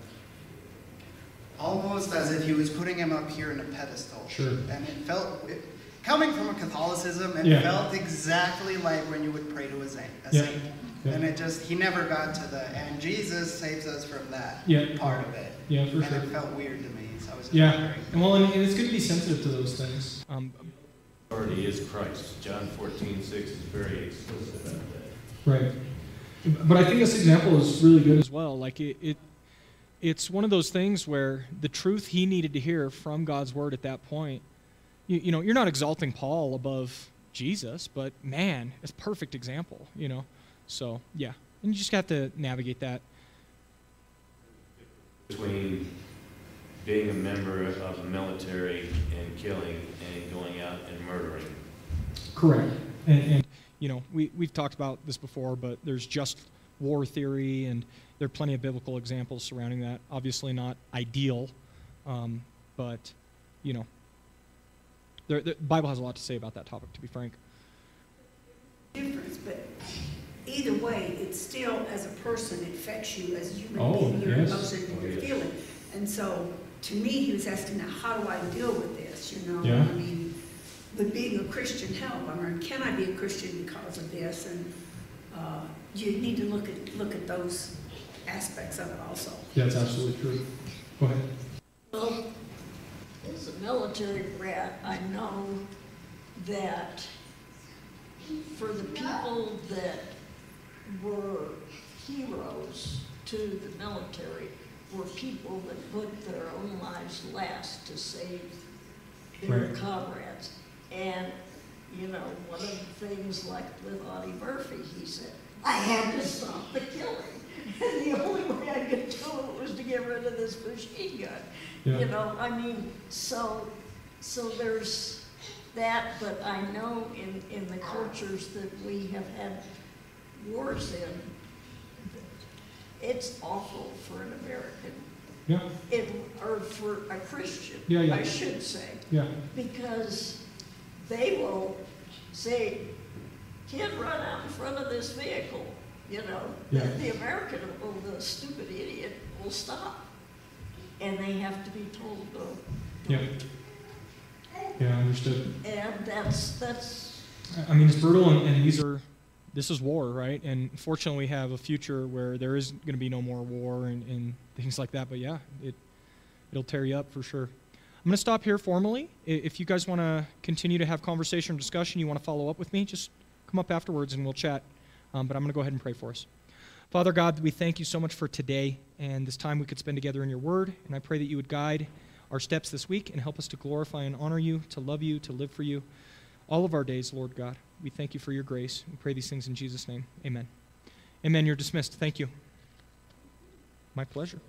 almost as if he was putting him up here in a pedestal. Sure. And it felt, it, coming from a Catholicism, it Yeah. felt exactly like when you would pray to a saint. A Yeah. saint. Yeah. And it just, he never got to the, and Jesus saves us from that Yeah. part of it. Yeah, for and sure. it felt weird to me, so I was just Yeah. wondering. And well, and it's good to be sensitive to those things. Um, Authority is Christ. John fourteen six is very explicit about that. Right. But I think this example is really good as well. Like it, it, it's one of those things where the truth he needed to hear from God's word at that point. You, you know, you're not exalting Paul above Jesus, but man, it's a perfect example. You know, so yeah, and you just got to navigate that. Between being a member of the military and killing and going out and murdering. Correct. And, and you know, we, we've talked about this before, but there's just war theory, and there are plenty of biblical examples surrounding that. Obviously not ideal, um, but, you know, there, the Bible has a lot to say about that topic, to be frank. difference, but either way, it still, as a person, it affects you as a human Oh, being, your yes. emotions and Oh, your yes. feeling. And so, to me, he was asking, now, how do I deal with this, you know? Yeah. I mean, would being a Christian help? I mean, can I be a Christian because of this? And uh, you need to look at, look at those aspects of it also. Yeah, that's absolutely true. Go ahead. Well, as a military brat, I know that for the people that were heroes to the military were people that put their own lives last to save their Right. comrades. And, you know, one of the things, like with Audie Murphy, he said, I had to stop the killing. And the only way I could do it was to get rid of this machine gun. Yeah. You know, I mean, so, so there's that, but I know in, in the cultures that we have had wars in, it's awful for an American, Yeah. it, or for a Christian, Yeah, yeah. I should say, Yeah. because they will say, kid, run out in front of this vehicle, you know. Yeah. The, the American, or the stupid idiot, will stop. And they have to be told, no. Yeah. Yeah, understood. And that's, that's, I mean, it's brutal, and, and these are, this is war, right? And fortunately, we have a future where there is going to be no more war and, and things like that. But yeah, it, it'll tear you up for sure. I'm going to stop here formally. I- If you guys want to continue to have conversation or discussion, you want to follow up with me, just come up afterwards and we'll chat. Um, but I'm going to go ahead and pray for us. Father God, we thank you so much for today. and this time we could spend together in your word. And I pray that you would guide our steps this week and help us to glorify and honor you, to love you, to live for you all of our days, Lord God. We thank you for your grace. We pray these things in Jesus' name. Amen. Amen. You're dismissed. Thank you. My pleasure.